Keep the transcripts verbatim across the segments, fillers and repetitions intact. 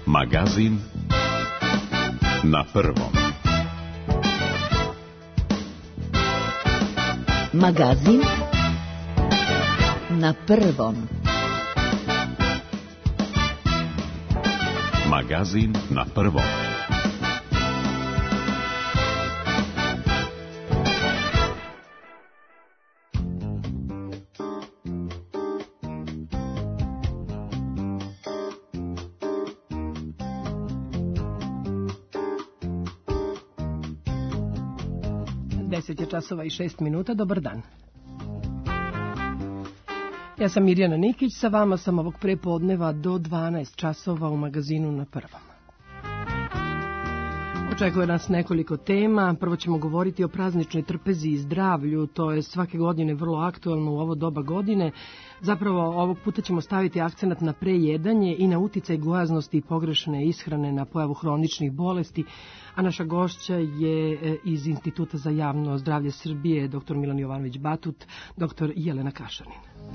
Magazin na prvom. Magazin na prvom. Magazin na prvom. deset je časova i šest minuta, dobar dan. Ja sam Mirjana Nikić, sa vama sam ovog prepodneva do dvanaest časova u magazinu na prvom. Očekuje nas nekoliko tema. Prvo ćemo govoriti o prazničnoj trpezi i zdravlju, to je svake godine vrlo aktualno u ovo doba godine. Zapravo ovog puta ćemo staviti akcenat na prejedanje i na uticaj gojaznosti i pogrešne ishrane na pojavu hroničnih bolesti, a naša gošća je iz Instituta za javno zdravlje Srbije, doktor Milan Jovanović Batut, doktor Jelena Kašanin.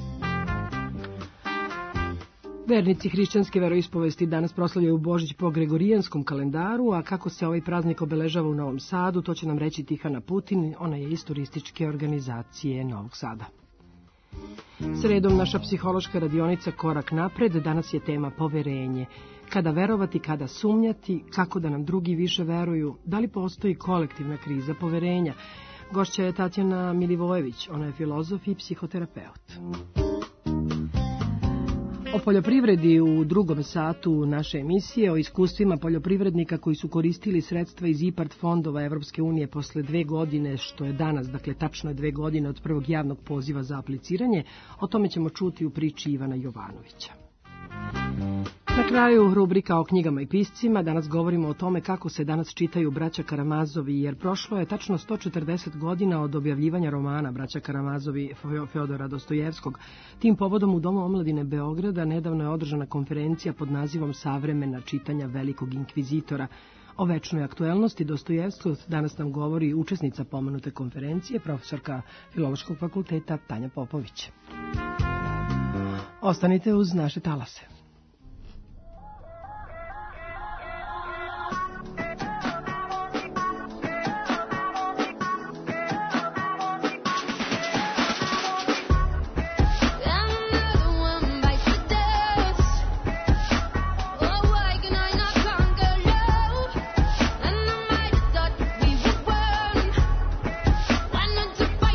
Vernici hrišćanske veroispovesti danas proslavljaju Božić po Gregorijanskom kalendaru, a kako se ovaj praznik obeležava u Novom Sadu, to će nam reći Tihana Putin, ona je iz turističke organizacije Novog Sada. Sredom naša psihološka radionica Korak napred, danas je tema poverenje. Kada verovati, kada sumnjati, kako da nam drugi više veruju, da li postoji kolektivna kriza poverenja? Gošća je Tatjana Milivojević, ona je filozof i psihoterapeut. O poljoprivredi u drugom satu naše emisije, o iskustvima poljoprivrednika koji su koristili sredstva iz IPARD fondova Evropske unije posle dve godine, što je danas, dakle tačno je dve godine od prvog javnog poziva za apliciranje, o tome ćemo čuti u priči Ivana Jovanovića. Na kraju rubrika o knjigama i piscima, danas govorimo o tome kako se danas čitaju braća Karamazovi, jer prošlo je tačno sto četrdeset godina od objavljivanja romana braća Karamazovi Fjodora Dostojevskog. Tim povodom u Domu omladine Beograda nedavno je održana konferencija pod nazivom Savremena čitanja velikog inkvizitora. O večnoj aktuelnosti Dostojevskog danas nam govori učesnica pomenute konferencije, profesorka Filološkog fakulteta Tanja Popović. Ostanite uz naše talase.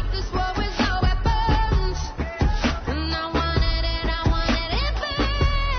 I wanted it, I wanted it bad.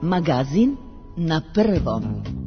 Magazin na prvom.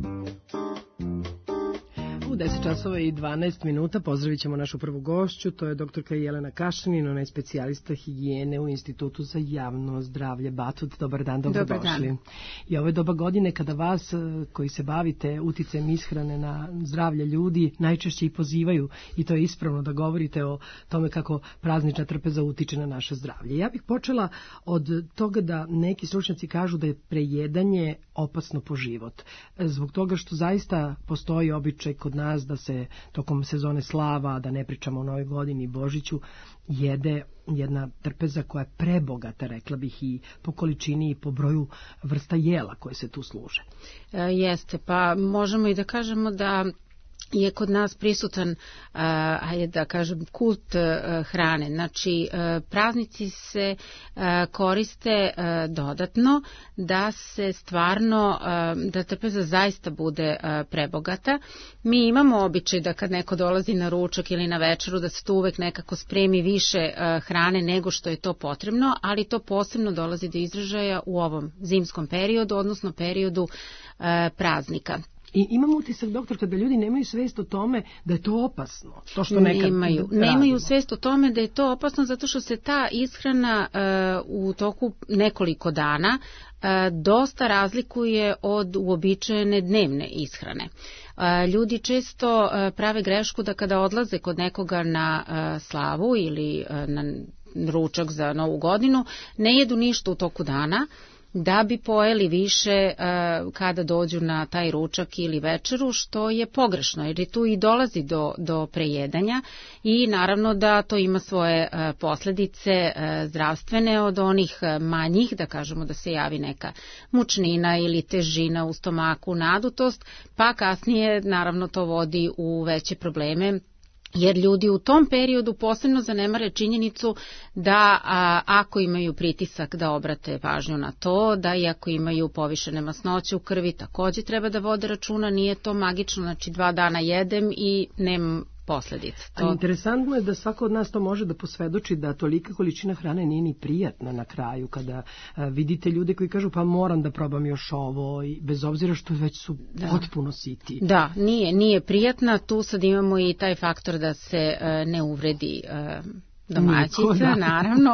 U deset časova i dvanaest minuta pozdravit ćemo našu prvu gošću, to je doktorka Jelena Kašanin, ona je specijalista higijene u Institutu za javno zdravlje Batut. Dobar dan, dobrodošli. Dan. I ovo je doba godine kada vas koji se bavite uticajem ishrane na zdravlje ljudi najčešće i pozivaju, i to je ispravno da govorite o tome kako praznična trpeza utiče na naše zdravlje. Ja bih počela od toga da neki stručnjaci kažu da je prejedanje opasno po život. Zbog toga što zaista postoji običaj kod nas da se tokom sezone slava, da ne pričamo o Novoj godini i Božiću, jede jedna trpeza koja je prebogata, rekla bih, i po količini i po broju vrsta jela koje se tu služe. E, jeste, pa možemo i da kažemo da je kod nas prisutan, ajde da kažem, kult hrane. Znači, praznici se koriste dodatno da se stvarno, da trpeza zaista bude prebogata. Mi imamo običaj da kad neko dolazi na ručak ili na večeru, da se tu uvek nekako spremi više hrane nego što je to potrebno, ali to posebno dolazi do izražaja u ovom zimskom periodu, odnosno periodu praznika. I imam utisak, doktorka, da ljudi nemaju svest o tome da je to opasno. To što nekad nemaju, nemaju svest o tome da je to opasno zato što se ta ishrana uh, u toku nekoliko dana uh, dosta razlikuje od uobičajene dnevne ishrane. Uh, ljudi često uh, prave grešku da kada odlaze kod nekoga na uh, slavu ili uh, na ručak za Novu godinu, ne jedu ništa u toku dana, da bi pojeli više uh, kada dođu na taj ručak ili večeru, što je pogrešno, jer je tu i dolazi do, do prejedanja i naravno da to ima svoje uh, posledice uh, zdravstvene od onih manjih, da kažemo da se javi neka mučnina ili težina u stomaku, nadutost, pa kasnije naravno to vodi u veće probleme, jer ljudi u tom periodu posebno zanemare činjenicu da a, ako imaju pritisak da obrate pažnju na to, da i ako imaju povišene masnoće u krvi takođe treba da vode računa, nije to magično, znači dva dana jedem i nemam posledica. To... A interesantno je da svako od nas to može da posvedoči da tolika količina hrane nije ni prijatna na kraju, kada a, vidite ljude koji kažu pa moram da probam još ovo, i bez obzira što već su da. potpuno siti. Da, nije, nije prijatna, tu sad imamo i taj faktor da se a, ne uvredi a, domaćica, naravno,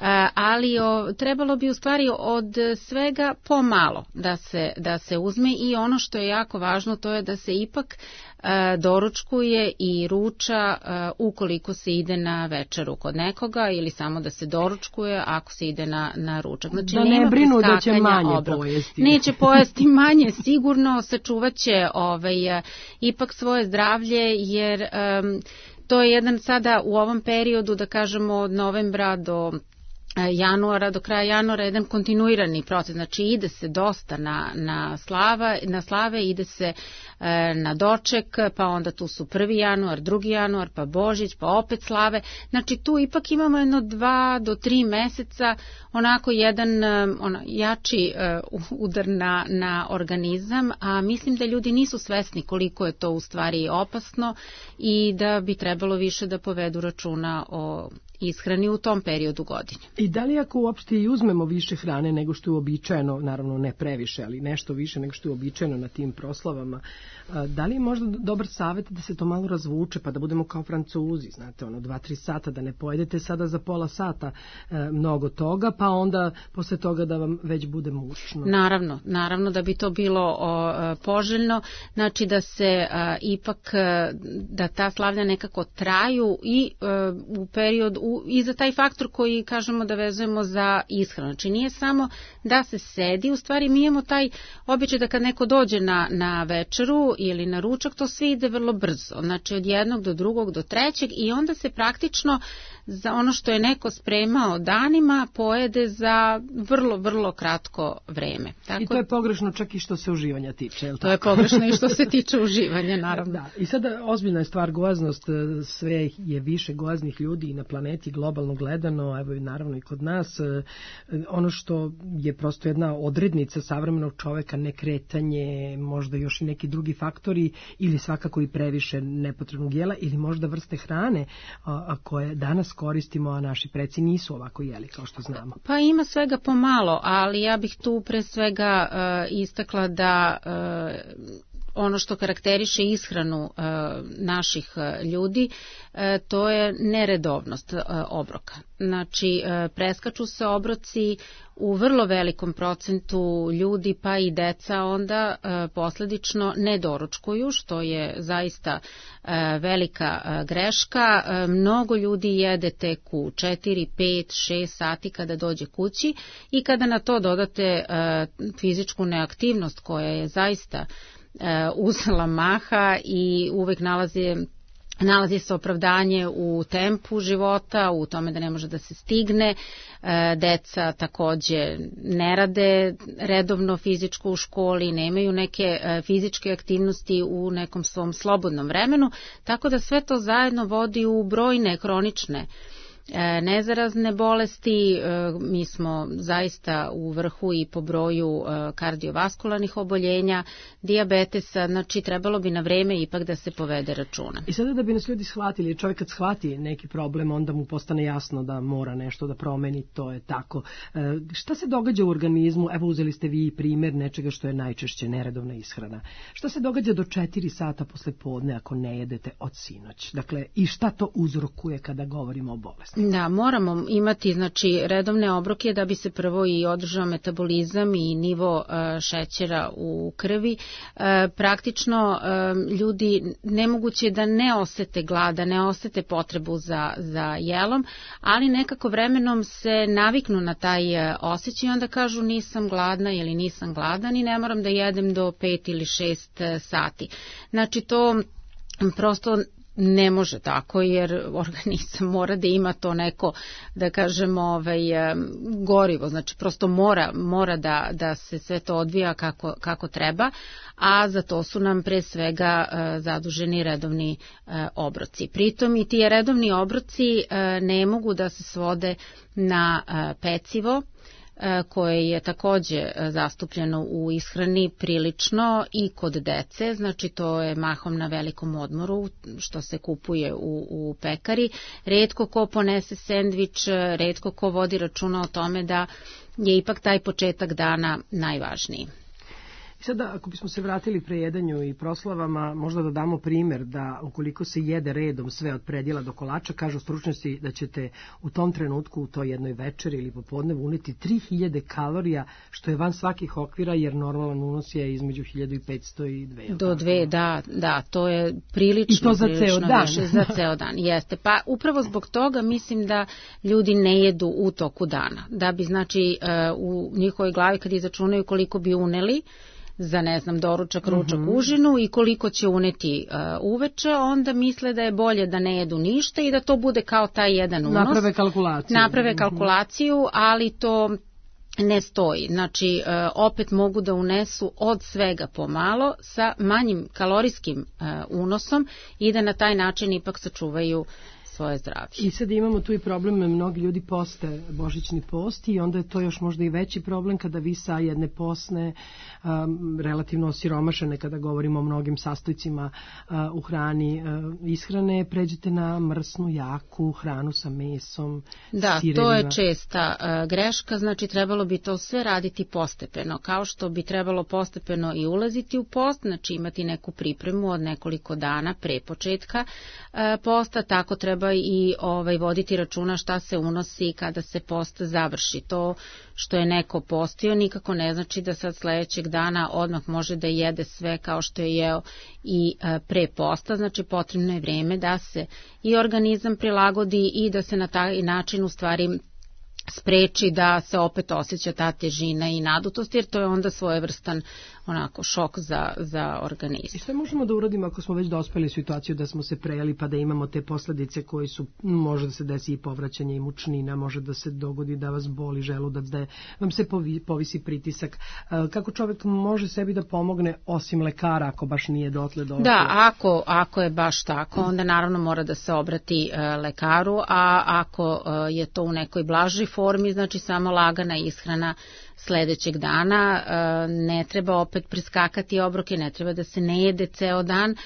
ali o, trebalo bi u stvari od svega pomalo da se, da se uzme, i ono što je jako važno to je da se ipak a, doručkuje i ruča a, ukoliko se ide na večeru kod nekoga ili samo da se doručkuje ako se ide na, na ručak. Znači, da ne brinu da će manje obrok. pojesti. Neće pojesti manje, sigurno sačuvaće ovaj, a, ipak svoje zdravlje, jer a, to je jedan sada u ovom periodu, da kažemo od novembra do januara, do kraja januara, jedan kontinuirani proces, znači ide se dosta na, na, slava, na slave, ide se e, na doček, pa onda tu su prvi januar, drugi januar, pa Božić, pa opet slave, znači tu ipak imamo jedno dva do tri meseca, onako jedan ona, jači e, udar na, na organizam, a mislim da ljudi nisu svesni koliko je to u stvari opasno i da bi trebalo više da povedu računa o ishrani u tom periodu godine. I da li ako uopšte i uzmemo više hrane nego što je uobičajeno, naravno ne previše, ali nešto više nego što je uobičajeno na tim proslavama, da li je možda dobar savjet da se to malo razvuče, pa da budemo kao Francuzi, znate, ono, dva, tri sata, da ne pojedete sada za pola sata e, mnogo toga, pa onda posle toga da vam već bude mučno. Naravno, naravno da bi to bilo o, poželjno, znači da se a, ipak, a, da ta slavlja nekako traju i a, u period, u, i za taj faktor koji kažemo da vezujemo za ishranu. Znači nije samo da se sedi, u stvari mi imamo taj običaj da kad neko dođe na, na večeru ili na ručak, to sve ide vrlo brzo, znači od jednog do drugog do trećeg, i onda se praktično za ono što je neko spremao danima pojede za vrlo, vrlo kratko vreme. Tako... I to je pogrešno čak i što se uživanja tiče. Je li to tako? Je pogrešno i što se tiče uživanja, naravno. Da. I sada ozbiljna je stvar gojaznost, sve je više gojaznih ljudi i na planeti globalno gledano, evo i naravno i kod nas. Ono što je prosto jedna odrednica savremenog čoveka, nekretanje, možda još i neki drugi faktori, ili svakako i previše nepotrebnog jela, ili možda vrste hrane a, a koje danas koristimo, a naši preci nisu ovako jeli, kao što znamo. Pa ima svega pomalo, ali ja bih tu pre svega uh, istakla da uh, ono što karakteriše ishranu uh, naših uh, ljudi, uh, to je neredovnost uh, obroka. Znači, uh, preskaču se obroci u vrlo velikom procentu ljudi, pa i deca onda uh, posledično ne doručkuju, što je zaista uh, velika uh, greška. Uh, mnogo ljudi jede tek u četiri, pet, šest sati kada dođe kući i kada na to dodate uh, fizičku neaktivnost koja je zaista uzela maha i uvek nalazi, nalazi se opravdanje u tempu života, u tome da ne može da se stigne. Deca takođe ne rade redovno fizičko u školi, nemaju neke fizičke aktivnosti u nekom svom slobodnom vremenu, tako da sve to zajedno vodi u brojne hronične nezarazne bolesti. Mi smo zaista u vrhu i po broju kardiovaskularnih oboljenja, dijabetesa, znači trebalo bi na vreme ipak da se povede računa. I sada da bi nas ljudi shvatili, čovjek kad shvati neki problem, onda mu postane jasno da mora nešto da promeni, to je tako. Šta se događa u organizmu? Evo, uzeli ste vi primjer nečega što je najčešće neredovna ishrana. Šta se događa do četiri sata posle podne ako ne jedete od sinoć? Dakle, i šta to uzrokuje kada govorimo o bolesti? Da, moramo imati znači redovne obroke da bi se prvo i održao metabolizam i nivo e, šećera u krvi. E, praktično e, ljudi nemoguće da ne osete glada, ne osete potrebu za, za jelom, ali nekako vremenom se naviknu na taj osjećaj i onda kažu nisam gladna ili nisam gladan i ne moram da jedem do pet ili šest sati. Znači to prosto ne može tako, jer organizam mora da ima to neko, da kažemo, ovaj, gorivo, znači prosto mora, mora da, da se sve to odvija kako, kako treba, a za to su nam pre svega zaduženi redovni obroci. Pritom i ti redovni obroci ne mogu da se svode na pecivo, koje je takođe zastupljeno u ishrani prilično i kod dece, znači to je mahom na velikom odmoru što se kupuje u, u pekari. Retko ko ponese sendvič, retko ko vodi računa o tome da je ipak taj početak dana najvažniji. I sada, ako bismo se vratili prejedanju i proslavama, možda da damo primjer da ukoliko se jede redom sve od predjela do kolača, kažu stručnjaci da ćete u tom trenutku, u toj jednoj večeri ili popodnevu uneti tri hiljade kalorija, što je van svakih okvira, jer normalan unos je između hiljadu i petsto i dve. Do dve, da, da, to je prilično. I to za ceo dan. Više, za ceo dan, jeste. Pa upravo zbog toga mislim da ljudi ne jedu u toku dana. Da bi, znači, u njihovoj glavi kad izračunaju koliko bi uneli, za, ne znam, doručak, ručak, mm-hmm. užinu i koliko će uneti uh, uveče, onda misle da je bolje da ne jedu ništa i da to bude kao taj jedan unos. Naprave kalkulaciju. Naprave kalkulaciju, mm-hmm. ali to ne stoji. Znači, uh, opet mogu da unesu od svega pomalo sa manjim kalorijskim uh, unosom i da na taj način ipak sačuvaju svoje zdravlje. I sad imamo tu i problem, mnogi ljudi poste božićni post i onda je to još možda i veći problem kada vi sa jedne posne, um, relativno osiromašene, kada govorimo o mnogim sastojcima uh, u hrani, uh, ishrane, pređete na mrsnu, jaku hranu sa mesom, da, sirevima. To je česta uh, greška, znači trebalo bi to sve raditi postepeno, kao što bi trebalo postepeno i ulaziti u post, znači imati neku pripremu od nekoliko dana pre početka uh, posta, tako treba i ovaj voditi računa šta se unosi kada se post završi. To što je neko postio nikako ne znači da sad sledećeg dana odmah može da jede sve kao što je jeo i pre posta, znači potrebno je vreme da se i organizam prilagodi i da se na taj način u stvari spreči da se opet osjeća ta težina i nadutost, jer to je onda svojevrstan onako šok za, za organizam. I sve možemo da uradimo ako smo već dospeli u situaciju da smo se prejeli pa da imamo te posledice koji su, može da se desi i povraćanje i mučnina, može da se dogodi da vas boli želudac, da vam se povi, povisi pritisak. Kako čovjek može sebi da pomogne osim lekara ako baš nije dotle došlo? Da, ako, ako je baš tako, onda naravno mora da se obrati uh, lekaru, a ako uh, je to u nekoj blažoj formi, znači samo lagana ishrana sledećeg dana, ne treba opet preskakati obroke, ne treba da se ne jede ceo dan,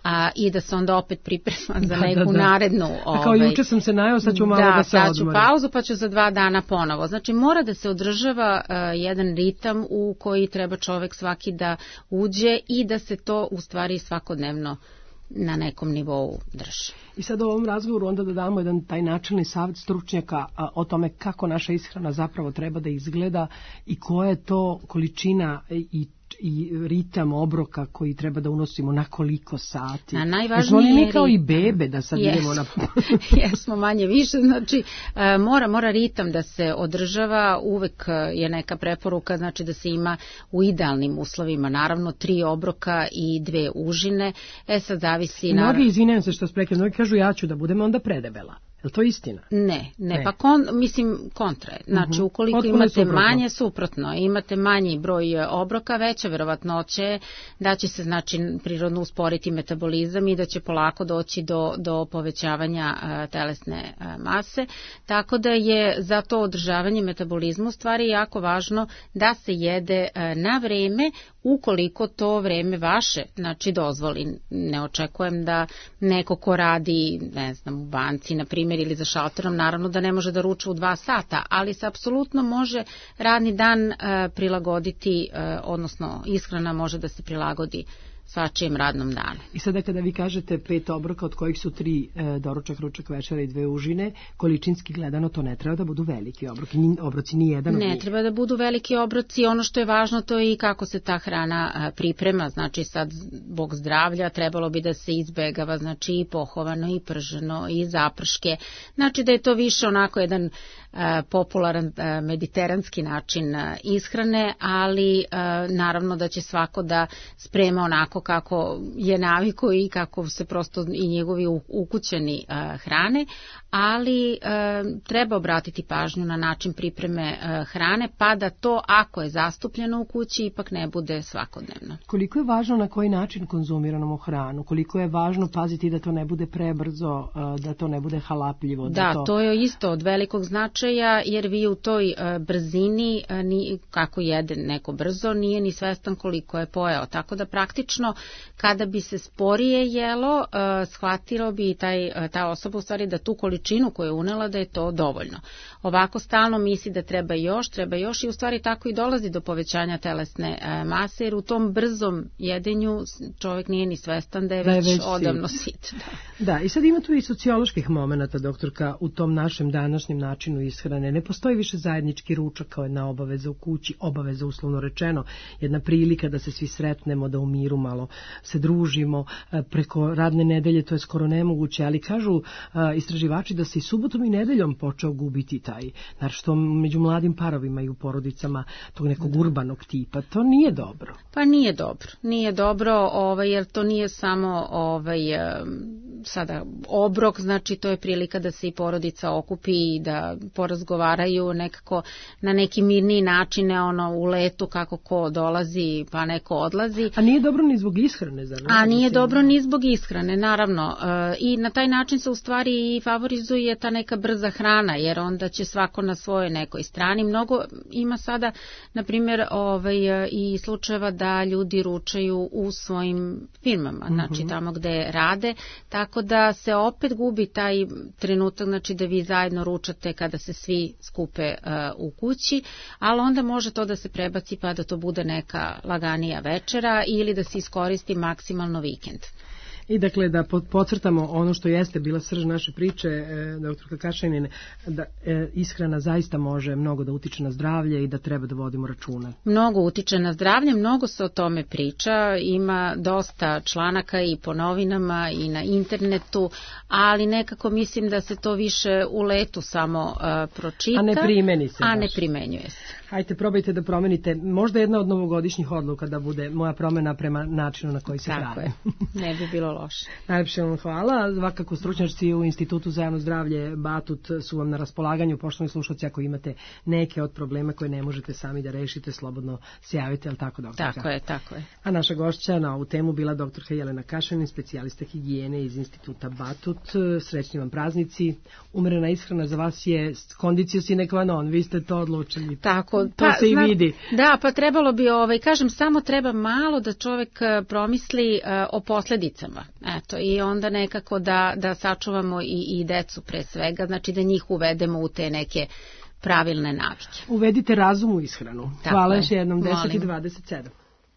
a, i da se onda opet priprema za Da, neku da, da. narednu... A kao ovaj, juče sam se najao, sad ću malo da, da se sad ću odmorim. pauzu pa ću za dva dana ponovo. Znači mora da se održava uh, jedan ritam u koji treba čovek svaki da uđe i da se to u stvari svakodnevno na nekom nivou drži. I sad u ovom razgovoru onda da damo jedan taj načelni savjet stručnjaka a, o tome kako naša ishrana zapravo treba da izgleda i koja je to količina i i ritam obroka koji treba da unosimo na koliko sati. Na najvažnije Jesmo li mi kao i bebe da sad Jesmo. idemo na... Jesmo manje više, znači e, mora, mora ritam da se održava, uvek je neka preporuka, znači da se ima u idealnim uslovima, naravno tri obroka i dve užine, e sad zavisi... Mnogi, naravno... izvinjam se što spreke, mnogi kažu ja ću da budem onda predebela. Je li to istina? Ne, ne, Ne. pa kon, mislim kontra je. Znači Mhm. ukoliko Potpuno imate suprotno. manje, suprotno, imate manji broj e, obroka, veća verovatnoća je da će se znači prirodno usporiti metabolizam i da će polako doći do, do povećavanja e, telesne e, mase, tako da je za to održavanje metabolizma u stvari jako važno da se jede e, na vreme, ukoliko to vreme vaše, znači dozvoli. Ne očekujem da neko ko radi, ne znam, u banci, na primjer, ili za šalterom, naravno da ne može da ruča u dva sata, ali se apsolutno može radni dan e, prilagoditi, e, odnosno ishrana može da se prilagodi svačijem radnom danu. I sada kada vi kažete pet obroka od kojih su tri e, doručak, ručak, večera i dve užine, količinski gledano to ne treba da budu veliki obroci, ni, obroci ni jedan od Ne njih. treba da budu veliki obroci, ono što je važno to je i kako se ta hrana a, priprema, znači sad zbog zdravlja trebalo bi da se izbegava, znači i pohovano i prženo i zaprške, znači da je to više onako jedan a, popularan a, mediteranski način a, ishrane, ali a, naravno da će svako da sprema onako kako je naviku i kako se prosto i njegovi ukućeni a, hrane, ali a, treba obratiti pažnju na način pripreme a, hrane, pa da to ako je zastupljeno u kući ipak ne bude svakodnevno. Koliko je važno na koji način konzumiramo hranu, koliko je važno paziti da to ne bude prebrzo, e, da to ne bude halapljivo. Da, Da, to... to je isto od velikog značaja, jer vi u toj a, brzini, a, ni, kako jede neko brzo, nije ni svestan koliko je pojeo, tako da praktično kada bi se sporije jelo, a, shvatilo bi taj, a, ta osoba u stvari da tu količinu koju je unela da je to dovoljno. Ovako stalno misli da treba još, treba još i u stvari tako i dolazi do povećanja telesne a, mase, jer u tom brzom jedenju čovjek nije ni svestan da je Da je već, već odavno sit. sit. Da. Da, i sad ima tu i socioloških momenata, doktorka, u tom našem današnjem načinu ishrane. Ne postoji više zajednički ručak kao jedna obaveza u kući, obaveza uslovno rečeno, jedna prilika da se svi sretnemo, da u miru malo se družimo. Preko radne nedelje to je skoro nemoguće, ali kažu a, istraživači da se i subotom i nedeljom počeo gubiti taj, znači što među mladim parovima i u porodicama tog nekog urbanog tipa. To nije dobro. Pa nije dobro, nije dobro, ovaj, jer to nije samo ovaj, em, sada obrok, znači to je prilika da se i porodica okupi i da porazgovaraju nekako na neki mirniji način, ne ono u letu kako ko dolazi pa neko odlazi. A nije dobro ni zbog ishrane, zar ne? A nije Mislim, dobro ni zbog ishrane, naravno. E, I na taj način se u stvari i favorizuje ta neka brza hrana, jer onda će svako na svojoj nekoj strani. Mnogo ima sada, na primjer, ovaj, i slučajeva da ljudi ručaju u svojim firmama, znači tamo gde rade, tako da se opet gubi taj trenutak, znači da vi zajedno ručate kada se svi skupe uh, u kući, ali onda može to da se prebaci pa da to bude neka laganija večera ili da se iskoristi maksimalno vikend. I dakle da podcrtamo ono što jeste bila srž naše priče, e, doktorka Kašanin, da e, ishrana zaista može mnogo da utiče na zdravlje i da treba da vodimo računa. Mnogo utiče na zdravlje, mnogo se o tome priča, ima dosta članaka i po novinama i na internetu, ali nekako mislim da se to više u letu samo uh, pročita. A ne primeni se A baš. ne primenjuje se. Hajde, probajte da promenite, možda jedna od novogodišnjih odluka da bude moja promena prema načinu na koji se Tako hrane. je, ne bi bilo loše. Najlepše vam hvala. Svakako stručnjaci u Institutu za javno zdravlje Batut su vam na raspolaganju. Poštovani slušalci, ako imate neke od problema koje ne možete sami da rešite, slobodno se javite, ali tako, doktorka? Tako je, tako je. A naša gošća na ovu temu bila doktorka Jelena Kašanin, specijalista higijene iz Instituta Batut. Srećni vam praznici. Umerena ishrana za vas je kondicio sine qua non, vi ste to odlučili. Tako, to pa, se i zna, vidi. Da, pa trebalo bi, ovaj, kažem, samo treba malo da čovek promisli uh, o posledicama. Eto, i onda nekako da, da sačuvamo i, i decu pre svega, znači da njih uvedemo u te neke pravilne navike. Uvedite razum u ishranu. Tako Hvala još jednom, deset i dvadeset sedam.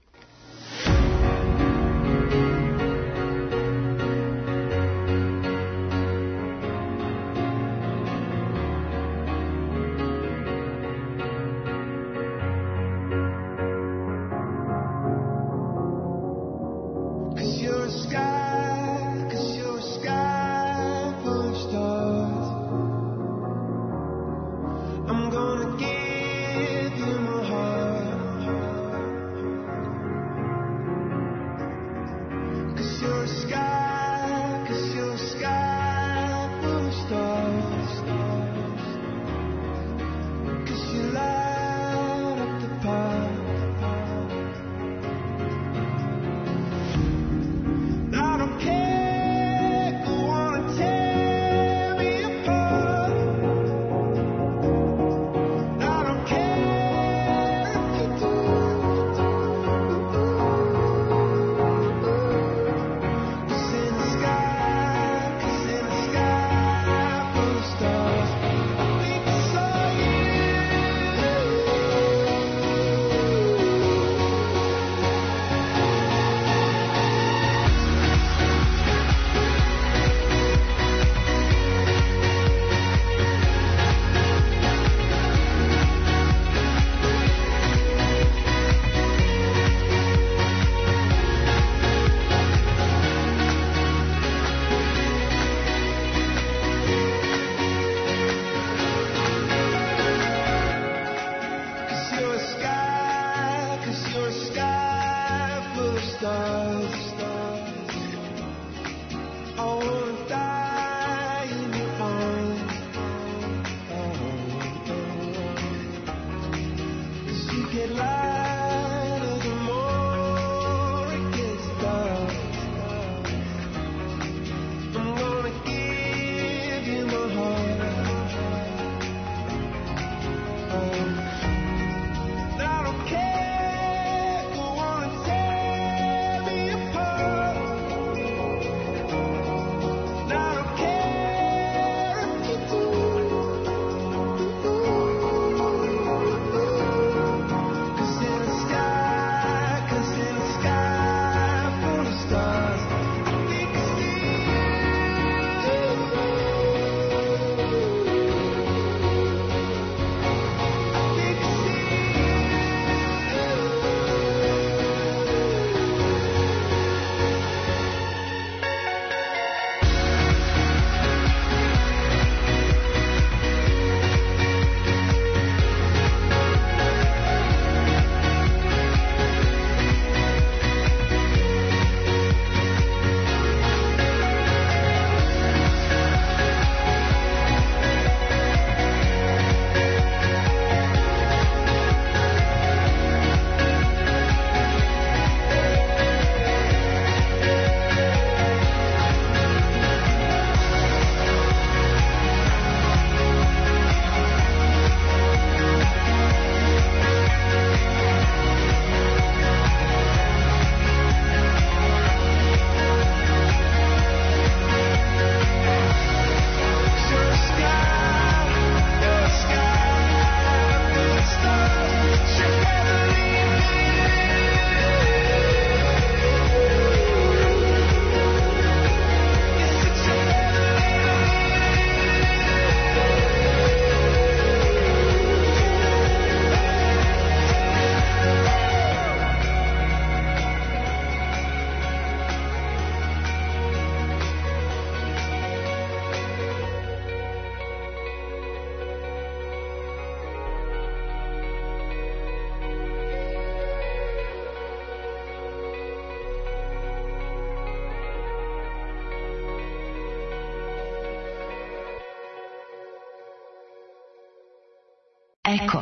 Eko.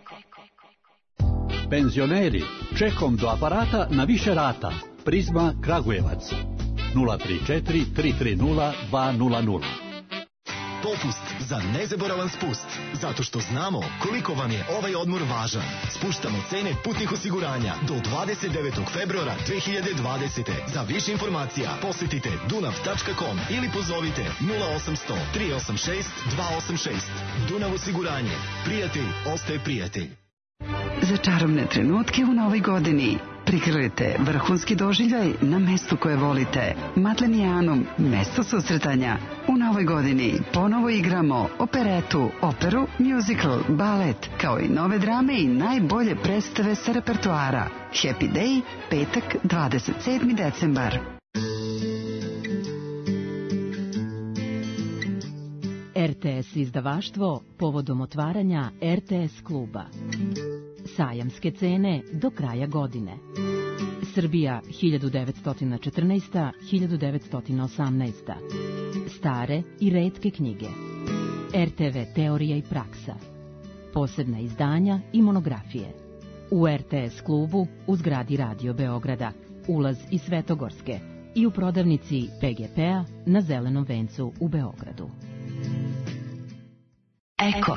Penzioneri, čekom do aparata na više rata. Prizma Kragujevac. nula tri četiri tri tri nula dva nula nula. Popust za nezaboravan spust. Zato što znamo koliko vam je ovaj odmor važan. Spuštamo cene putnih osiguranja do dvadeset devetog februara dve hiljade dvadesete. Za više informacija posjetite dunav tačka com ili pozovite nula osamsto tri osam šest dva osam šest. Dunav osiguranje. Prijatelj ostaje prijatelj. Za čarobne trenutke u novoj godini prikrojite vrhunski doživljaj na mestu koje volite. Matlenijanum, mesto susretanja. U novoj godini ponovo igramo operetu, operu, musical, balet, kao i nove drame i najbolje predstave sa repertoara. Happy Day, petak, dvadeset sedmi decembar. R T S izdavaštvo povodom otvaranja R T S kluba. Sajamske cene do kraja godine. Srbija hiljadu devetsto četrnaeste do hiljadu devetsto osamnaeste. Stare i retke knjige. R T V teorija i praksa. Posebna izdanja i monografije. U R T S klubu u zgradi Radio Beograda. Ulaz iz Svetogorske i u prodavnici P G P-a na Zelenom vencu u Beogradu. Eko.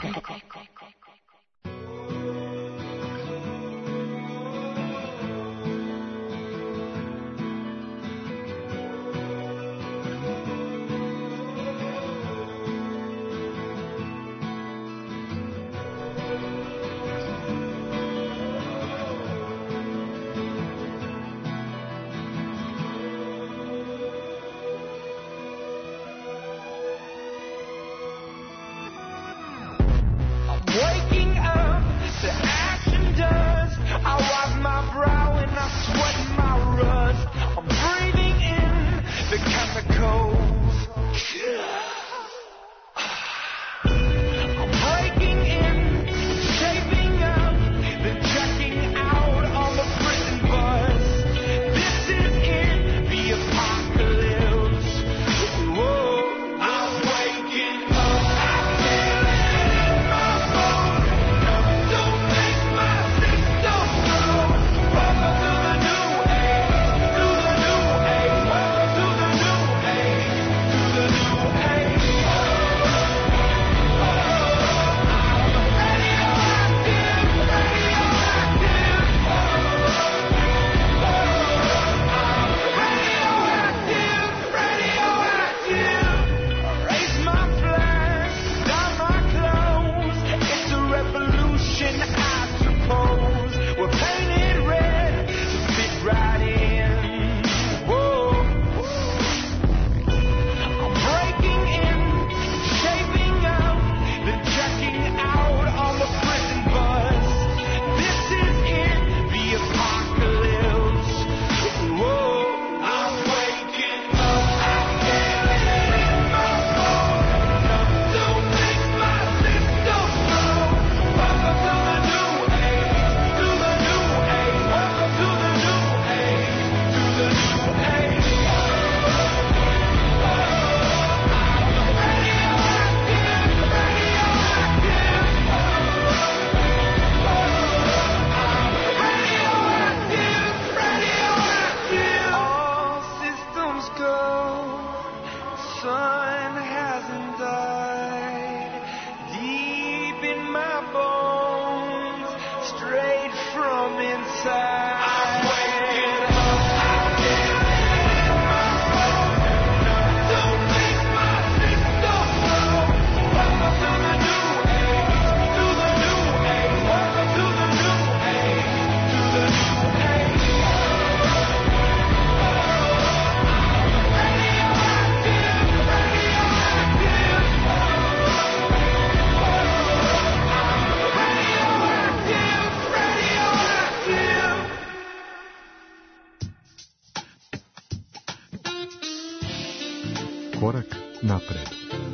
Korak napred.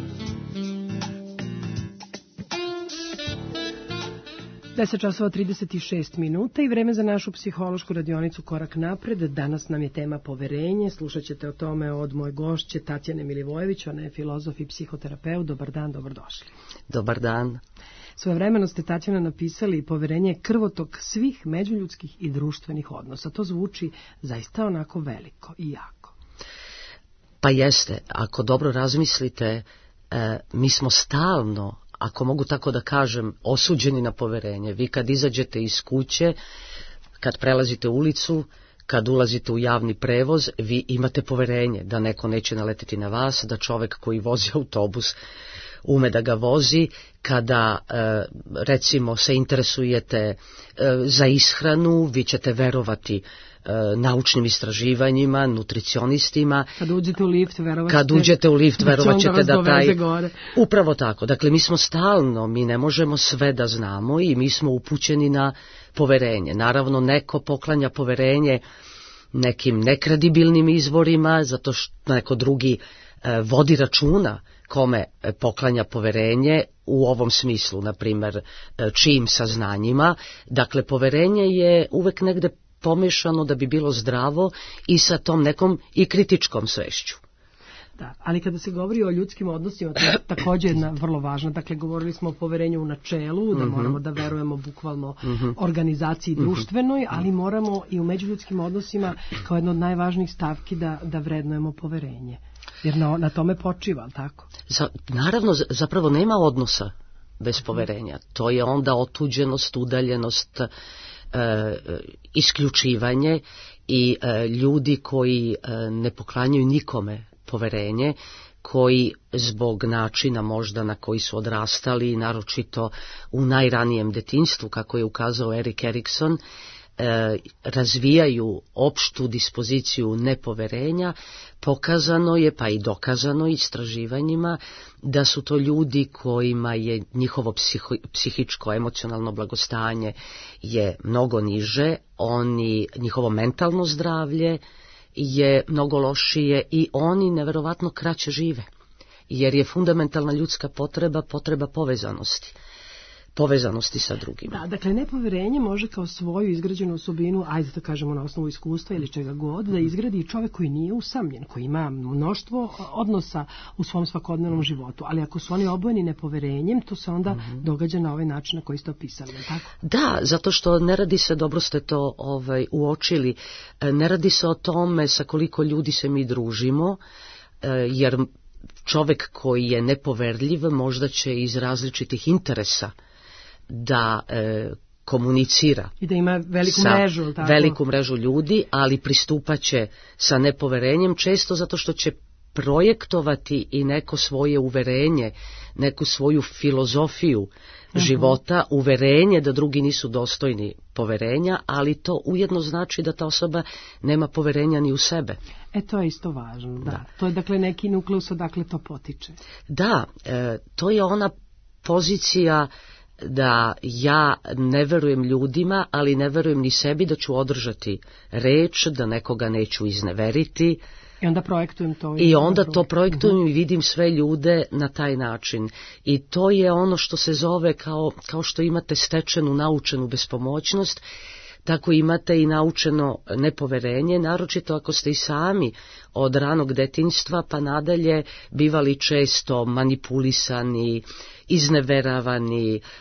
deset časova trideset šest minuta i vreme za našu psihološku radionicu Korak napred. Danas nam je tema poverenje. Slušat ćete o tome od moje gošće Tatjane Milivojević. Ona je filozof i psihoterapeut. Dobar dan, dobrodošli. Dobar dan. Svojevremeno ste, Tatjana, napisali poverenje je krvotok svih međuljudskih i društvenih odnosa. To zvuči zaista onako veliko i jako. Pa jeste, ako dobro razmislite, e, mi smo stalno, ako mogu tako da kažem, osuđeni na poverenje. Vi kad izađete iz kuće, kad prelazite ulicu, kad ulazite u javni prevoz, vi imate poverenje da neko neće naletiti na vas, da čovek koji vozi autobus ume da ga vozi. Kada e, recimo se interesujete e, za ishranu, vi ćete verovati e, naučnim istraživanjima, nutricionistima. Kad uđete u lift, verovat Kad uđete u lift, verovat ćete da taj... Gore. Upravo tako. Dakle, mi smo stalno, mi ne možemo sve da znamo i mi smo upućeni na poverenje. Naravno, neko poklanja poverenje nekim nekredibilnim izvorima, zato što neko drugi e, vodi računa kome poklanja poverenje u ovom smislu, na primjer, čijim saznanjima. Dakle, poverenje je uvek negde pomešano da bi bilo zdravo i sa tom nekom i kritičkom svešću. Da, ali kada se govori o ljudskim odnosima, to je također jedna vrlo važna. Dakle, govorili smo o poverenju u načelu, da mm-hmm. moramo da verujemo bukvalno mm-hmm. organizaciji društvenoj, ali moramo i u međuljudskim odnosima kao jedno od najvažnijih stavki da, da vrednujemo poverenje. Jer na, na tome počiva, tako? Za, naravno, zapravo nema odnosa bez poverenja. To je onda otuđenost, udaljenost, e, isključivanje i e, ljudi koji e, ne poklanjaju nikome poverenje, koji zbog načina možda na koji su odrastali, naročito u najranijem detinjstvu, kako je ukazao Erik Erikson, e, razvijaju opštu dispoziciju nepoverenja. Pokazano je, pa i dokazano istraživanjima, da su to ljudi kojima je njihovo psiho, psihičko, emocionalno blagostanje je mnogo niže, oni, njihovo mentalno zdravlje je mnogo lošije i oni neverovatno kraće žive, jer je fundamentalna ljudska potreba potreba povezanosti. povezanosti sa drugima. Da, dakle, nepoverenje može kao svoju izgrađenu osobinu, ajde da kažemo na osnovu iskustva ili čega god, da izgradi čovjek koji nije usamljen, koji ima mnoštvo odnosa u svom svakodnevnom životu. Ali ako su oni obojeni nepoverenjem, to se onda mm-hmm. događa na ovaj način na koji ste opisali, tako? Da, zato što ne radi se, dobro ste to ovaj, uočili, ne radi se o tome sa koliko ljudi se mi družimo, jer čovjek koji je nepoverljiv možda će iz različitih interesa da e, komunicira i da ima veliku mrežu, tako? veliku mrežu ljudi, ali pristupaće sa nepoverenjem često zato što će projektovati i neko svoje uverenje, neku svoju filozofiju uh-huh. života, uverenje da drugi nisu dostojni poverenja, ali to ujedno znači da ta osoba nema poverenja ni u sebe. E, to je isto važno, da. da. To je dakle neki nukleus odakle to potiče. Da, e, to je ona pozicija da ja ne verujem ljudima, ali ne verujem ni sebi da ću održati reč, da nekoga neću izneveriti. I onda projektujem to. I onda to projektujem uh-huh. i vidim sve ljude na taj način. I to je ono što se zove kao, kao što imate stečenu, naučenu bespomoćnost, tako imate i naučeno nepoverenje, naročito ako ste i sami od ranog detinjstva pa nadalje bivali često manipulisani, izneveravani, e,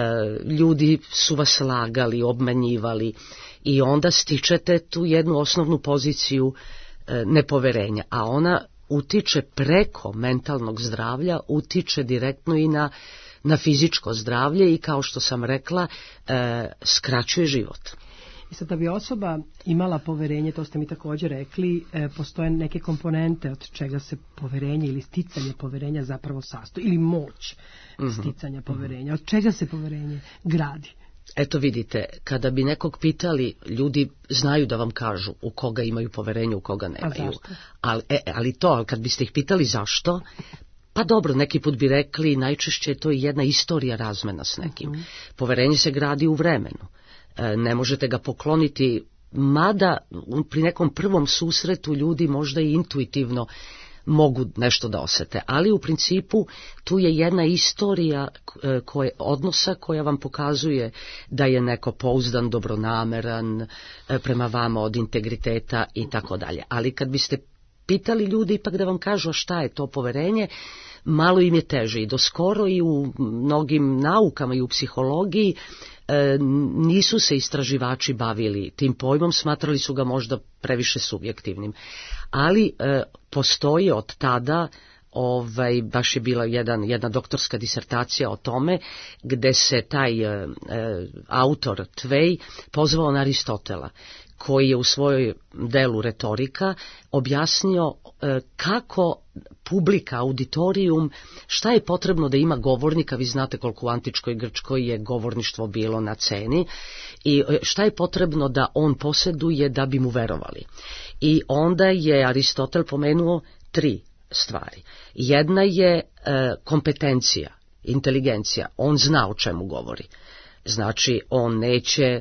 ljudi su vas lagali, obmanjivali i onda stičete tu jednu osnovnu poziciju e, nepoverenja, a ona utiče preko mentalnog zdravlja, utiče direktno i na, na fizičko zdravlje i kao što sam rekla, e, skraćuje život. I sad da bi osoba imala poverenje, to ste mi također rekli, e, postoje neke komponente od čega se poverenje ili sticanje poverenja zapravo sastoji, ili moć mm-hmm. sticanja poverenja. Od čega se poverenje gradi? Eto vidite, kada bi nekog pitali, ljudi znaju da vam kažu u koga imaju poverenje, u koga nemaju. Ali, e, ali to, kad biste ih pitali zašto, pa dobro, neki put bi rekli, najčešće je to jedna istorija razmena s nekim. Mm-hmm. Poverenje se gradi u vremenu. Ne možete ga pokloniti, mada pri nekom prvom susretu ljudi možda i intuitivno mogu nešto da osete, ali u principu tu je jedna istorija koje, odnosa koja vam pokazuje da je neko pouzdan, dobronameran, prema vama od integriteta i tako dalje. Ali kad biste pitali ljudi ipak da vam kažu šta je to poverenje, malo im je teže i doskoro i u mnogim naukama i u psihologiji E, nisu se istraživači bavili tim pojmom, smatrali su ga možda previše subjektivnim. Ali e, postoje od tada ovaj, baš je bila jedan, jedna doktorska disertacija o tome, gde se taj e, autor Tvej pozvao na Aristotela, koji je u svojoj delu retorika objasnio e, kako publika, auditorijum, šta je potrebno da ima govornika. Vi znate koliko u antičkoj Grčkoj je govorništvo bilo na ceni, i šta je potrebno da on posjeduje da bi mu verovali. I onda je Aristotel pomenuo tri stvari. Jedna je e, kompetencija, inteligencija. On zna o čemu govori. Znači, on neće e,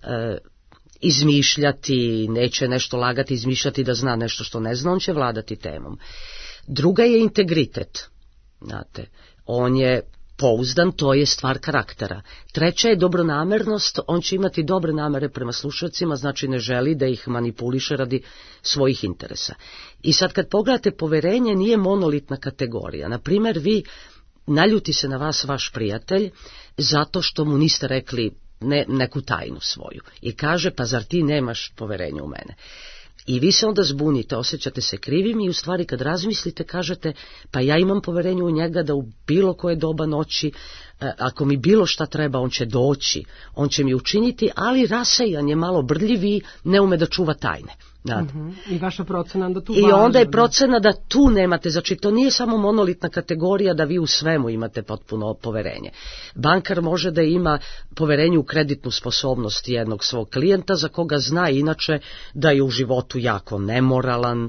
izmišljati, neće nešto lagati, izmišljati da zna nešto što ne zna, on će vladati temom. Druga je integritet. Znate, on je pouzdan, to je stvar karaktera. Treća je dobronamernost, on će imati dobre namere prema slušalcima, znači ne želi da ih manipuliše radi svojih interesa. I sad kad pogledate, poverenje nije monolitna kategorija. Naprimjer, vi naljuti se na vas vaš prijatelj zato što mu niste rekli ne, neku tajnu svoju i kaže, pa zar ti nemaš poverenja u mene? I vi se onda zbunite, osjećate se krivim i u stvari kad razmislite kažete, pa ja imam poverenje u njega da u bilo koje doba noći, ako mi bilo šta treba, on će doći, on će mi učiniti, ali rasejan je, malo brdljivi, ne ume da čuva tajne. Uh-huh. I vaša procena da tu I važno, onda je procena da tu nemate, znači to nije samo monolitna kategorija da vi u svemu imate potpuno poverenje. Bankar može da ima poverenje u kreditnu sposobnost jednog svog klijenta za koga zna inače da je u životu jako nemoralan,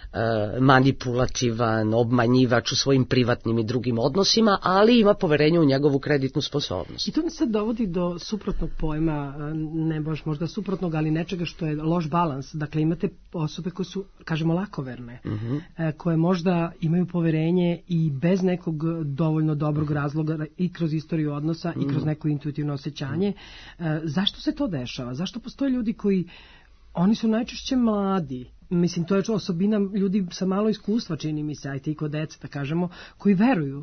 manipulativan, obmanjivač u svojim privatnim i drugim odnosima, ali ima poverenje u njegovu kreditnu sposobnost. I to mi sad dovodi do suprotnog pojma, ne baš možda suprotnog, ali nečega što je loš balans. Dakle, imate osobe koje su, kažemo, lakoverne, uh-huh. koje možda imaju poverenje i bez nekog dovoljno dobrog razloga i kroz istoriju odnosa uh-huh. i kroz neko intuitivno osjećanje. Uh-huh. Zašto se to dešava? Zašto postoje ljudi koji, oni su najčešće mladi, mislim, to je osobina ljudi sa malo iskustva, čini mi se, ajte i kod dece, da kažemo, koji veruju.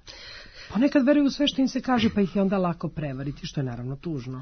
Ponekad veruju u sve što im se kaže, pa ih je onda lako prevariti, što je naravno tužno.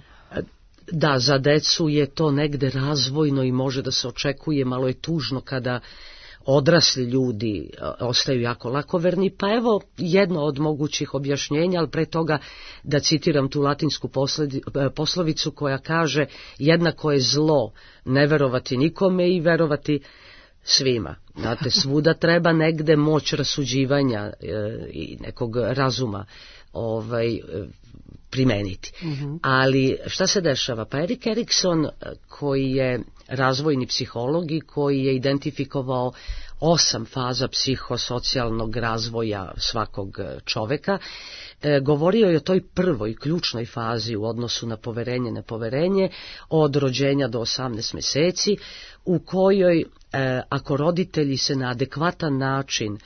Da, za decu je to negde razvojno i može da se očekuje, malo je tužno kada odrasli ljudi ostaju jako lakoverni, pa evo jedno od mogućih objašnjenja, ali pre toga da citiram tu latinsku posledi, poslovicu koja kaže, jednako je zlo ne verovati nikome i verovati svima. Znate, svuda treba negde moć rasuđivanja e, i nekog razuma ovaj, primeniti. Uh-huh. Ali šta se dešava? Pa Erik Erikson, koji je razvojni psiholog i koji je identifikovao osam faza psihosocijalnog razvoja svakog čoveka, e, govorio je o toj prvoj ključnoj fazi u odnosu na poverenje, nepoverenje, od rođenja do osamnaest meseci, u kojoj, e, ako roditelji se na adekvatan način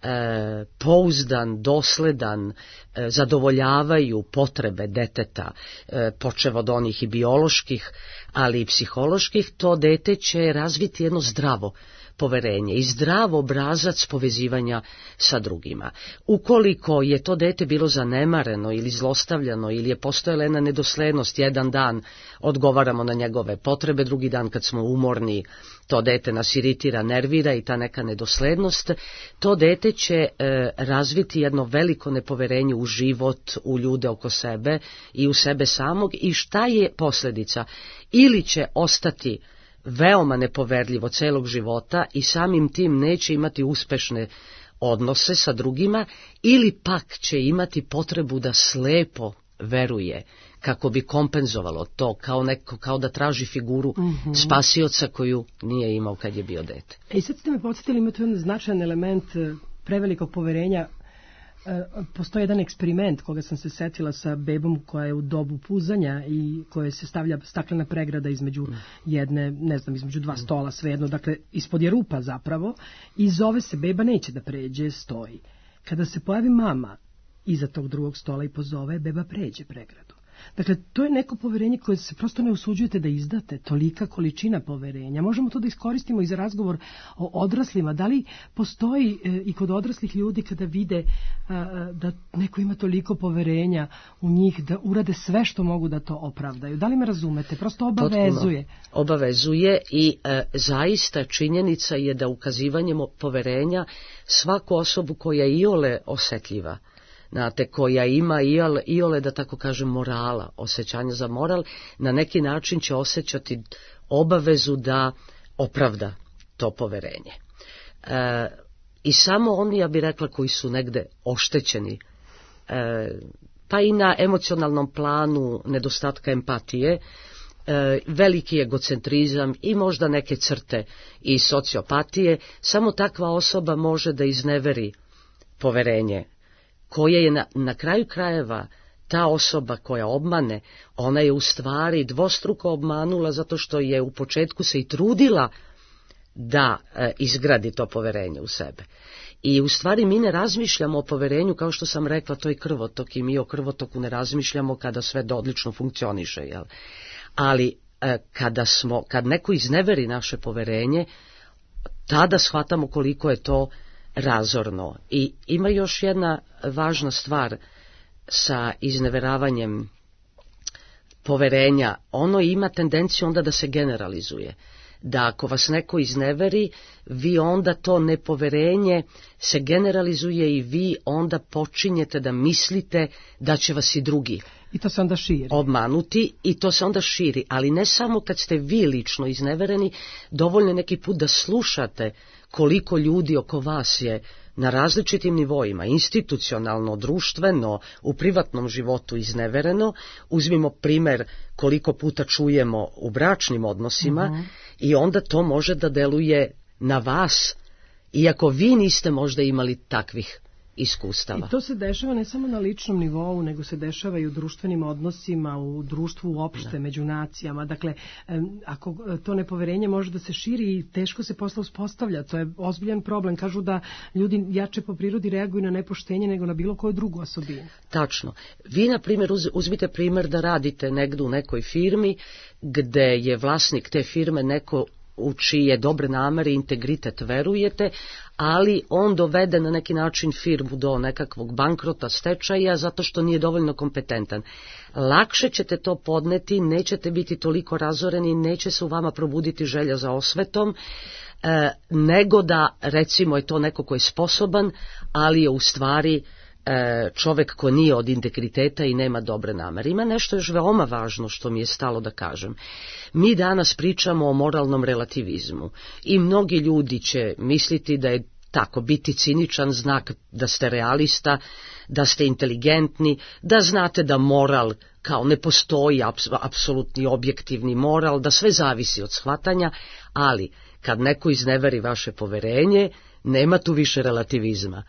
E, pouzdan, dosledan, e, zadovoljavaju potrebe deteta, e, počev od onih i bioloških, ali i psiholoških, to dete će razviti jedno zdravo poverenje i zdrav obrazac povezivanja sa drugima. Ukoliko je to dete bilo zanemareno ili zlostavljano ili je postojala jedna nedoslednost, jedan dan odgovaramo na njegove potrebe, drugi dan kad smo umorni, to dete nas iritira, nervira i ta neka nedoslednost, to dete će e, razviti jedno veliko nepoverenje u život, u ljude oko sebe i u sebe samog, i šta je posljedica? Ili će ostati veoma nepoverljivo celog života i samim tim neće imati uspešne odnose sa drugima, ili pak će imati potrebu da slepo veruje kako bi kompenzovalo to, kao, neko, kao da traži figuru uh-huh. spasioca koju nije imao kad je bio dete. I sad ste me podsjetili, ima tu jedan značajan element prevelikog poverenja. Postoji jedan eksperiment koga sam se setila sa bebom koja je u dobu puzanja i koje se stavlja staklena pregrada između jedne, ne znam, između dva stola, svejedno, dakle ispod je rupa zapravo, i zove se, beba neće da pređe, stoji. Kada se pojavi mama iza tog drugog stola i pozove, beba pređe pregradu. Dakle, to je neko poverenje koje se prosto ne usuđujete da izdate, tolika količina poverenja. Možemo to da iskoristimo i za razgovor o odraslima. Da li postoji e, i kod odraslih ljudi kada vide a, da neko ima toliko poverenja u njih, da urade sve što mogu da to opravdaju? Da li me razumete? Prosto obavezuje. Potpuno. Obavezuje i e, zaista činjenica je da ukazivanjem poverenja svaku osobu koja je iole osetljiva, znate, koja ima iole, iole, da tako kažem, morala, osjećanja za moral, na neki način će osjećati obavezu da opravda to poverenje. E, I samo oni, ja bih rekla, koji su negde oštećeni, e, pa i na emocionalnom planu nedostatka empatije, e, veliki egocentrizam i možda neke crte i sociopatije, samo takva osoba može da izneveri poverenje koje je na, na kraju krajeva ta osoba koja obmane, ona je u stvari dvostruko obmanula zato što je u početku se i trudila da e, izgradi to poverenje u sebe. I u stvari mi ne razmišljamo o poverenju, kao što sam rekla, to je krvotok i mi o krvotoku ne razmišljamo kada sve odlično funkcioniše, jel? Ali e, kada smo, kad neko izneveri naše poverenje, tada shvatamo koliko je to razorno. I ima još jedna važna stvar sa izneveravanjem poverenja. Ono ima tendenciju onda da se generalizuje. Da ako vas neko izneveri, vi onda to nepoverenje se generalizuje i vi onda počinjete da mislite da će vas i drugi I to se onda širi. obmanuti i to se onda širi. Ali ne samo kad ste vi lično iznevereni, dovoljno je neki put da slušate koliko ljudi oko vas je na različitim nivoima, institucionalno, društveno, u privatnom životu iznevereno. Uzmimo primer koliko puta čujemo u bračnim odnosima, uh-huh. i onda to može da deluje na vas, iako vi niste možda imali takvih iskustava. I to se dešava ne samo na ličnom nivou, nego se dešava i u društvenim odnosima, u društvu uopšte, da. među nacijama. Dakle, ako to nepoverenje može da se širi i teško se posle uspostavlja, to je ozbiljan problem. Kažu da ljudi jače po prirodi reaguju na nepoštenje nego na bilo koju drugu osobinu. Tačno. Vi, na primjer, uz, uzmite primjer da radite negdje u nekoj firmi gde je vlasnik te firme neko u čije dobre namere i integritet verujete, ali on dovede na neki način firmu do nekakvog bankrota, stečaja, zato što nije dovoljno kompetentan. Lakše ćete to podneti, nećete biti toliko razoreni, neće se u vama probuditi želja za osvetom, e, nego da, recimo, je to neko ko je sposoban, ali je u stvari čovek ko nije od integriteta i nema dobre namere. Ima nešto još veoma važno što mi je stalo da kažem. Mi danas pričamo o moralnom relativizmu i mnogi ljudi će misliti da je tako biti ciničan znak da ste realista, da ste inteligentni, da znate da moral kao ne postoji apsolutni objektivni moral, da sve zavisi od shvatanja, ali kad neko izneveri vaše poverenje, nema tu više relativizma.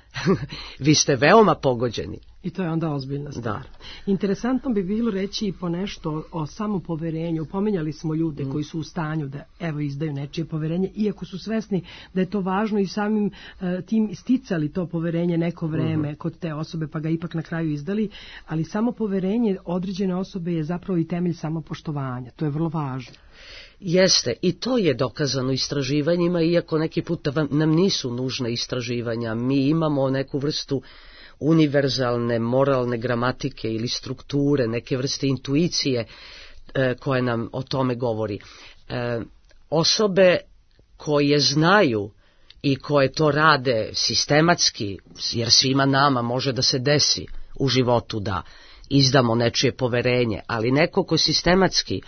Vi ste veoma pogođeni. I to je onda ozbiljna stvar. Da. Interesantno bi bilo reći i po nešto o samopoverenju. Pominjali smo ljude mm. koji su u stanju da evo izdaju nečije poverenje, iako su svesni da je to važno i samim uh, tim sticali to poverenje neko vreme mm-hmm. kod te osobe, pa ga ipak na kraju izdali, ali samopoverenje određene osobe je zapravo i temelj samopoštovanja. To je vrlo važno. Jeste, i to je dokazano istraživanjima, iako neki put nam nisu nužne istraživanja. Mi imamo neku vrstu univerzalne moralne gramatike ili strukture, neke vrste intuicije e, koje nam o tome govori. E, osobe koje znaju i koje to rade sistematski, jer svima nama može da se desi u životu da izdamo nečije poverenje, ali neko ko sistematski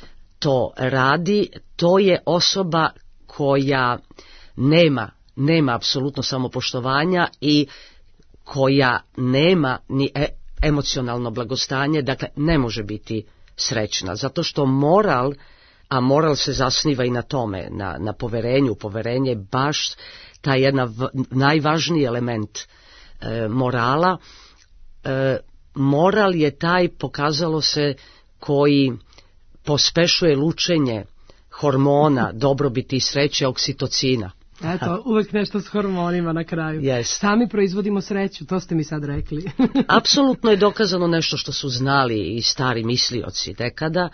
to radi, to je osoba koja nema, nema apsolutno samopoštovanja i koja nema ni e, emocionalno blagostanje, dakle ne može biti srećna, zato što moral, a moral se zasniva i na tome, na, na poverenju, poverenje je baš taj jedna v, najvažniji element e, morala. E, moral je taj, pokazalo se, koji pospešuje lučenje hormona dobrobiti i sreće, oksitocina. Eto, uvek nešto s hormonima na kraju. Yes. Sami proizvodimo sreću, to ste mi sad rekli. Apsolutno je dokazano nešto što su znali i stari mislioci nekada,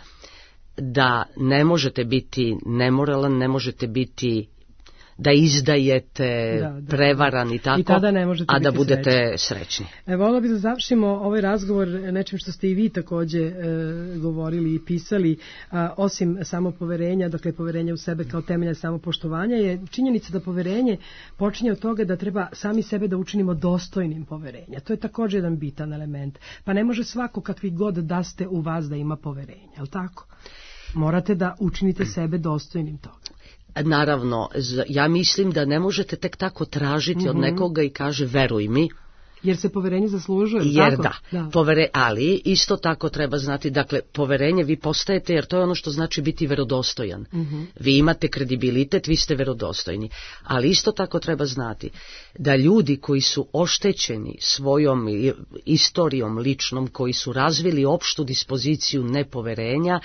da ne možete biti nemoralan, ne možete biti da izdajete, da, da, prevaran i tako, i tada ne možete a da budete srećni. srećni. E, volila bih da završimo ovaj razgovor nečim što ste i vi takođe e, govorili i pisali, a, osim samopoverenja, dakle poverenja u sebe kao temelja samopoštovanja, je činjenica da poverenje počinje od toga da treba sami sebe da učinimo dostojnim poverenja. To je takođe jedan bitan element. Pa ne može svako kakvi god da ste u vas da ima poverenja, je li tako? Morate da učinite sebe dostojnim toga. Naravno, ja mislim da ne možete tek tako tražiti mm-hmm. od nekoga i kaže veruj mi. Jer se poverenje zaslužuje, jer tako? Da, da. Povere, ali isto tako treba znati, dakle, poverenje vi postajete, jer to je ono što znači biti verodostojan. Mm-hmm. Vi imate kredibilitet, vi ste verodostojni. Ali isto tako treba znati da ljudi koji su oštećeni svojom istorijom ličnom, koji su razvili opštu dispoziciju nepoverenja,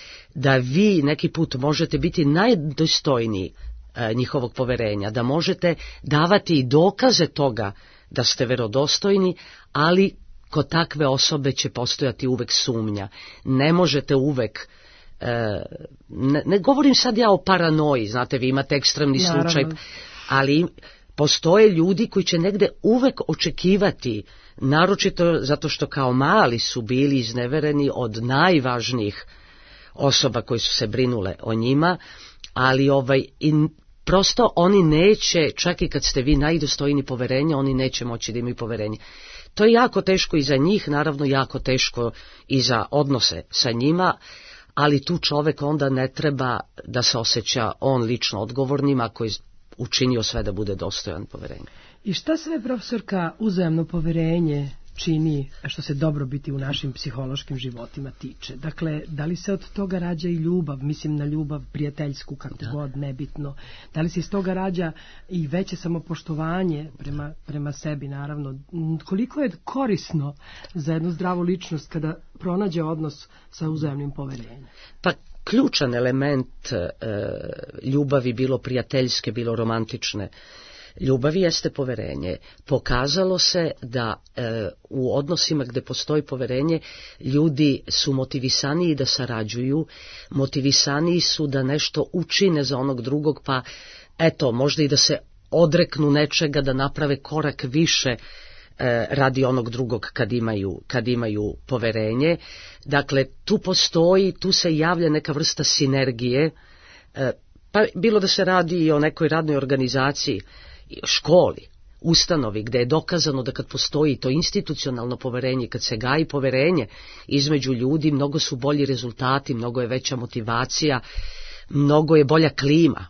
da vi neki put možete biti najdostojniji e, njihovog poverenja, da možete davati i dokaze toga da ste verodostojni, ali kod takve osobe će postojati uvek sumnja. Ne možete uvek, e, ne, ne govorim sad ja o paranoji, znate, vi imate ekstremni Naravno. slučaj, ali postoje ljudi koji će negde uvek očekivati, naročito zato što kao mali su bili iznevereni od najvažnijih osoba koji su se brinule o njima, ali ovaj, in, prosto oni neće, čak i kad ste vi najdostojniji poverenja, oni neće moći da imaju poverenje. To je jako teško i za njih, naravno jako teško i za odnose sa njima, ali tu čovek onda ne treba da se osjeća on lično odgovornim ako je učinio sve da bude dostojan poverenja. I šta sve, profesorka, uzajamno poverenje čini što se dobrobiti u našim psihološkim životima tiče? Dakle, da li se od toga rađa i ljubav, mislim na ljubav prijateljsku, kako da. god, nebitno. Da li se iz toga rađa i veće samopoštovanje prema, prema sebi, naravno. Koliko je korisno za jednu zdravu ličnost kada pronađe odnos sa uzajamnim poverenjem? Pa ključan element e, ljubavi, bilo prijateljske, bilo romantične, ljubavi jeste poverenje. Pokazalo se da e, u odnosima gde postoji poverenje ljudi su motivisaniji da sarađuju, motivisaniji su da nešto učine za onog drugog, pa eto, možda i da se odreknu nečega, da naprave korak više e, radi onog drugog kad imaju, kad imaju poverenje. Dakle, tu postoji, tu se javlja neka vrsta sinergije, e, pa bilo da se radi i o nekoj radnoj organizaciji, školi, ustanovi, gde je dokazano da kad postoji to institucionalno poverenje, kad se gaji poverenje između ljudi, mnogo su bolji rezultati, mnogo je veća motivacija, mnogo je bolja klima.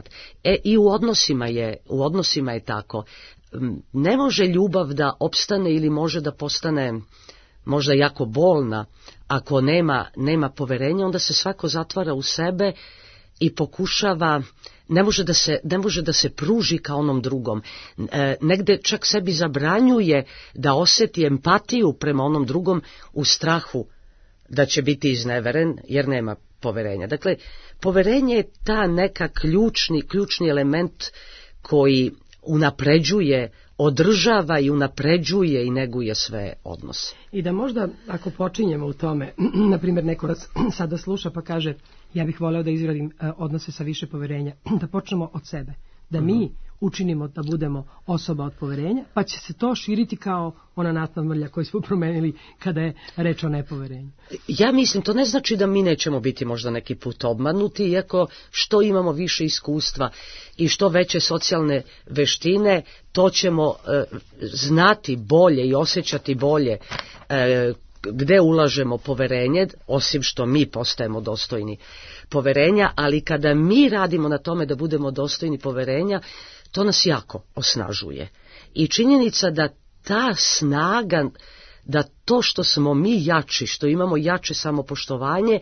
E, i u odnosima je, u odnosima je tako. Ne može ljubav da opstane ili može da postane možda jako bolna ako nema, nema poverenja, onda se svako zatvara u sebe i pokušava, ne može da se, ne može da se pruži ka onom drugom. E, negde čak sebi zabranjuje da oseti empatiju prema onom drugom u strahu da će biti izneveren jer nema poverenja. Dakle, poverenje je ta neka ključni, ključni element koji unapređuje, održava i unapređuje i neguje sve odnose. I da možda, ako počinjemo u tome, na primjer neko nas sada sluša pa kaže ja bih voleo da izgradim odnose sa više poverenja, da počnemo od sebe, da mi učinimo da budemo osoba od poverenja, pa će se to širiti kao ona natna mrlja koju smo promenili kada je reč o nepoverenju. Ja mislim, to ne znači da mi nećemo biti možda neki put obmanuti, iako što imamo više iskustva i što veće socijalne veštine, to ćemo e, znati bolje i osjećati bolje e, gde ulažemo poverenje, osim što mi postajemo dostojni poverenja, ali kada mi radimo na tome da budemo dostojni poverenja, to nas jako osnažuje. I činjenica da ta snaga, da to što smo mi jači, što imamo jače samopoštovanje,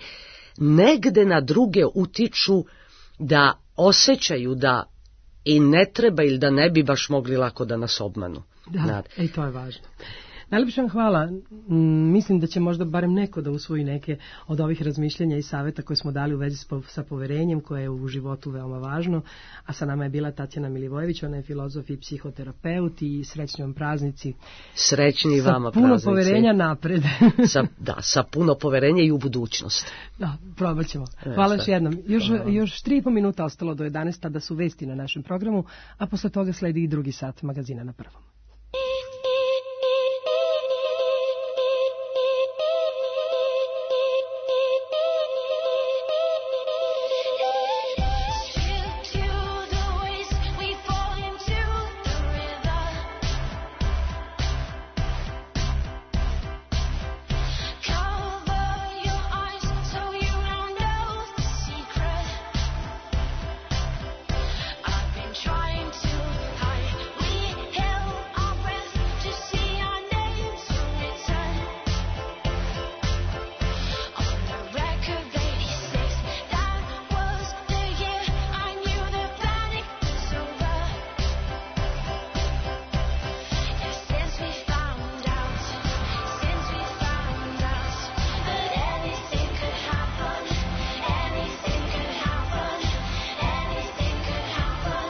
negde na druge utiču da osjećaju da i ne treba ili da ne bi baš mogli lako da nas obmanu. Da, i to je važno. Najlepše vam hvala. Mislim da će možda barem neko da usvoji neke od ovih razmišljenja i saveta koje smo dali u vezi sa poverenjem, koje je u životu veoma važno. A sa nama je bila Tatjana Milivojević, ona je filozof i psihoterapeut, i srećni vam praznici. Srećni vama praznici. Sa puno praznici. Poverenja napred. sa, da, sa puno poverenja i u budućnost. Da, probat ćemo. Hvala još jednom. Još, još tri i po minuta ostalo do jedanaest, da su vesti na našem programu, a posle toga sledi i drugi sat magazina Na prvom. Trying to hide, we held our breath to see our names written on the record of eighty-six. That was the year I knew the panic was over. Yeah, since we found out, since we found out that anything could happen, anything could happen, anything could happen.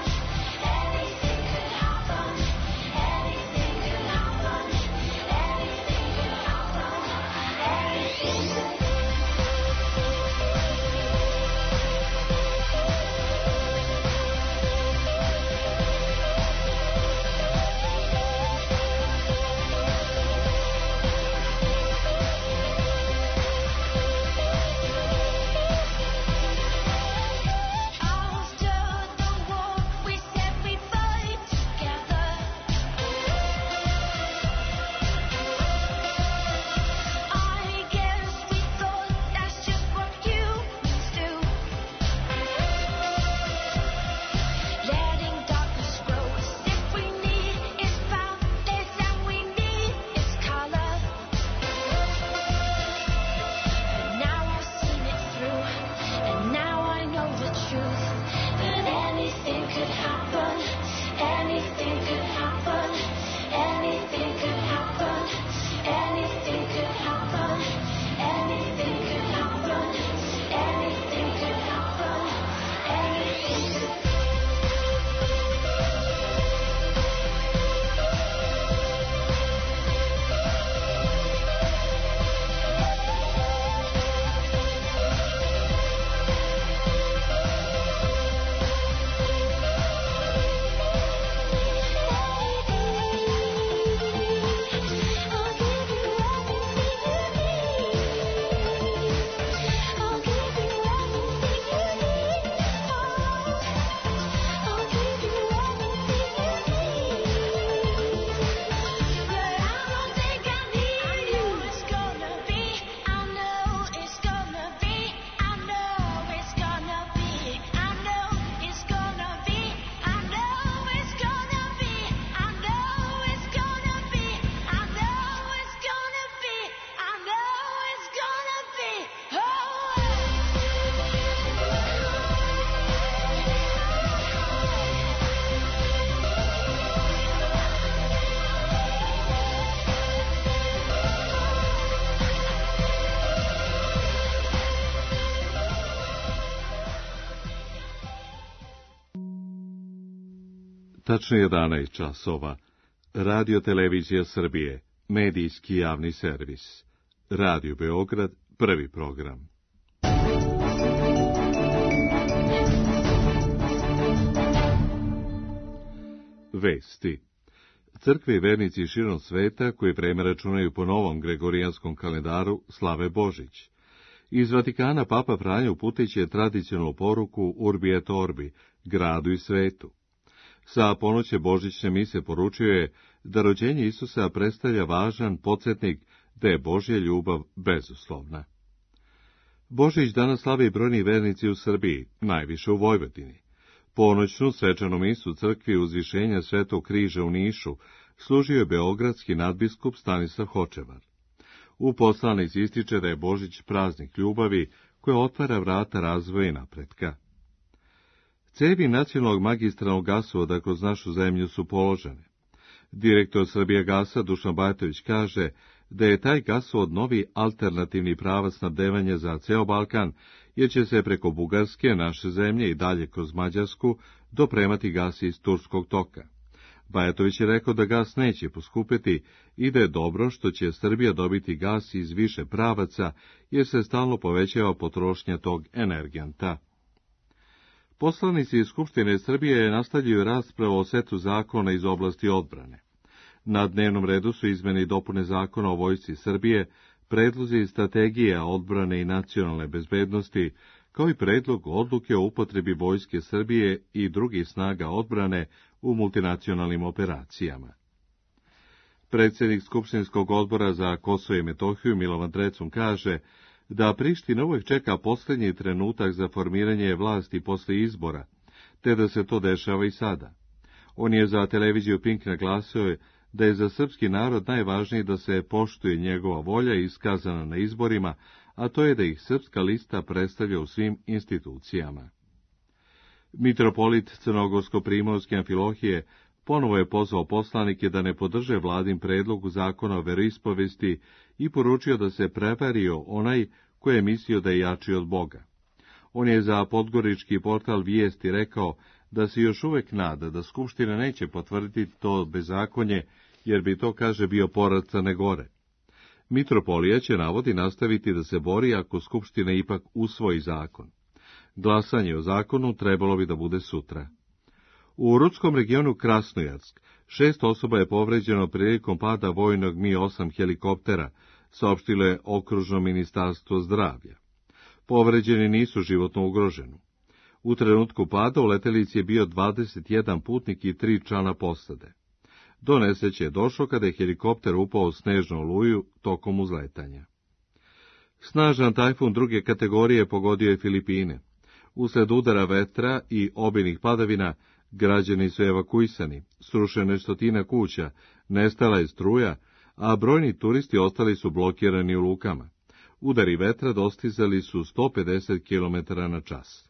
Tačno jedanaest časova. Radio Televizija Srbije, medijski javni servis. Radio Beograd, prvi program. Vesti. Crkve i vernici širom sveta, koji vreme računaju po novom gregorijanskom kalendaru, slave Božić. Iz Vatikana Papa Franjo uputit će tradicionalnu poruku Urbi et Orbi, gradu i svetu. Sa ponoće božićne mise poručuje da rođenje Isusa predstavlja važan podsjetnik da je Božja ljubav bezuslovna. Božić danas slave i brojni vernici u Srbiji, najviše u Vojvodini. Ponoćnu svečanu misu crkvi Uzvišenja Svetog križa u Nišu služio je beogradski nadbiskup Stanislav Hočevar. U poslanici ističe da je Božić praznik ljubavi koja otvara vrata razvoja i napretka. Cevi nacionalnog magistralnog gasovoda kroz našu zemlju su položene. Direktor Srbijagasa Dušan Bajatović kaže da je taj gasovod novi alternativni pravac snabdevanja za ceo Balkan, jer će se preko Bugarske, naše zemlje i dalje kroz Mađarsku dopremati gas iz Turskog toka. Bajatović je rekao da gas neće poskupeti i da je dobro što će Srbija dobiti gas iz više pravaca, jer se stalno povećava potrošnja tog energenta. Poslanici iz Skupštine Srbije nastavljaju raspravu o setu zakona iz oblasti odbrane. Na dnevnom redu su izmene i dopune zakona o vojsci Srbije, predlozi strategija odbrane i nacionalne bezbednosti, kao i predlog odluke o upotrebi vojske Srbije i drugih snaga odbrane u multinacionalnim operacijama. Predsjednik Skupštinskog odbora za Kosovo i Metohiju Milovan Drecun kaže da Priština uvek čeka posljednji trenutak za formiranje vlasti posle izbora, te da se to dešava i sada. On je za televiziju Pink naglasio da je za srpski narod najvažnije da se poštuje njegova volja iskazana na izborima, a to je da ih srpska lista predstavlja u svim institucijama. Mitropolit Crnogorsko-Primorske Amfilohije ponovo je pozvao poslanike da ne podrže vladin predlog zakona o veroispovesti i poručio da se prevario onaj koji je mislio da je jači od Boga. On je za podgorički portal Vijesti rekao da se još uvek nada da Skupština neće potvrditi to bezakonje, jer bi to, kaže, bio poraz Crne Gore. Mitropolija će, navodi, nastaviti da se bori ako Skupština ipak usvoji zakon. Glasanje o zakonu trebalo bi da bude sutra. U rudskom regionu Krasnojarsk šest osoba je povređeno prilikom pada vojnog Mi osam helikoptera, saopštilo je okružno ministarstvo zdravlja. Povređeni nisu životno ugroženi. U trenutku pada u letelici je bio dvadeset jedan putnik i tri člana posade. Do nesreće je došlo kada je helikopter upao u snežnu oluju tokom uzletanja. Snažan tajfun druge kategorije pogodio je Filipine. Usled udara vetra i obilnih padavina, građani su evakuisani, srušene stotina kuća, nestala je struja, a brojni turisti ostali su blokirani u lukama. Udari vetra dostizali su sto pedeset kilometara na čas.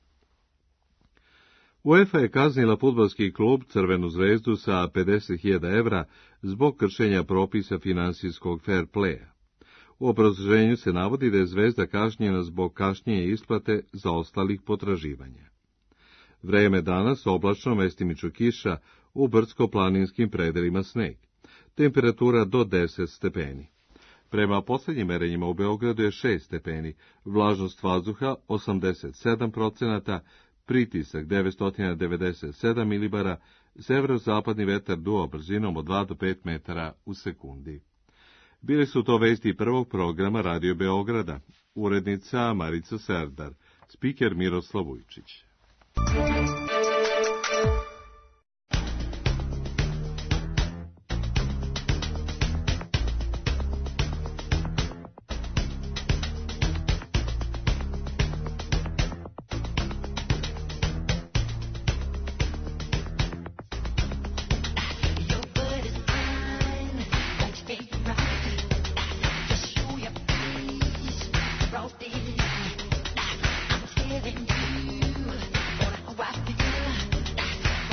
UEFA je kaznila fudbalski klub Crvenu zvezdu sa pedeset hiljada evra zbog kršenja propisa finansijskog fair playa. U obrazloženju se navodi da je Zvezda kažnjena zbog kašnjenja isplate zaostalih potraživanja. Vreme danas oblačno, mestimično kiša, u brdsko-planinskim predelima sneg. Temperatura do deset stepeni. Prema posljednjim merenjima u Beogradu je šest stepeni, vlažnost vazduha osamdeset sedam procenata, pritisak devetsto devedeset sedam milibara, severozapadni vetar duo brzinom od dva do pet metara u sekundi. Bili su to vesti prvog programa Radio Beograda, urednica Marica Serdar, spiker Miroslav Vujčić. I'm feeling you, I feel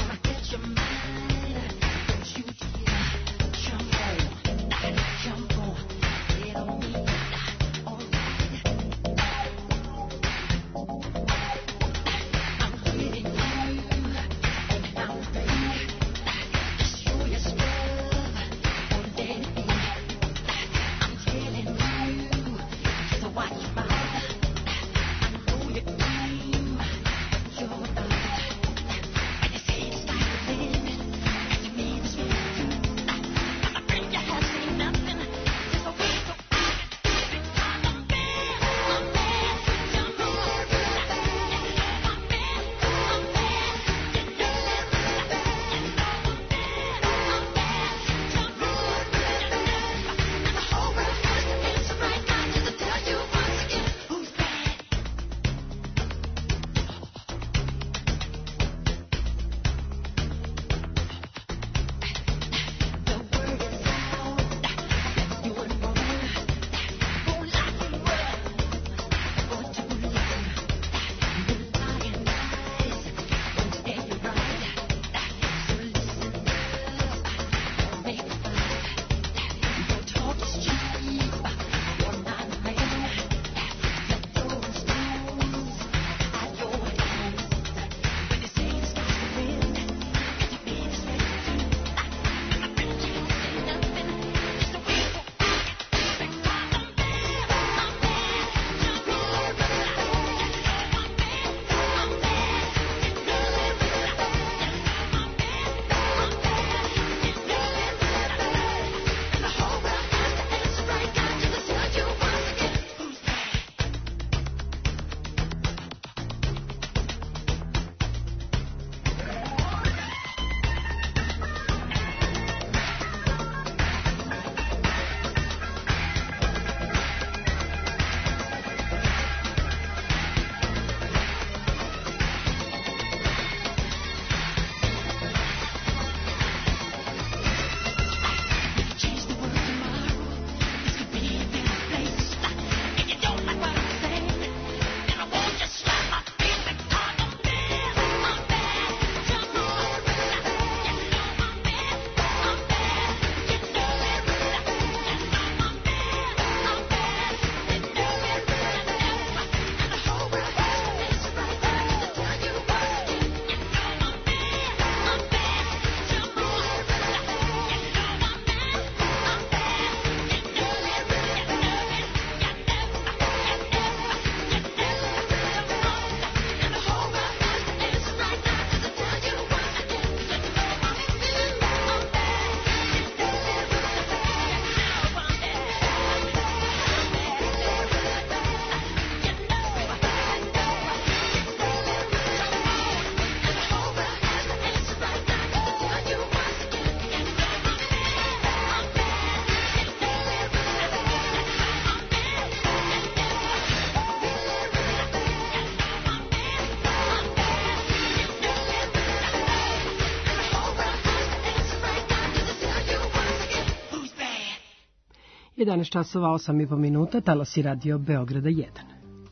jedanaest časova osam i po minuta, talasi radio Beograda jedan.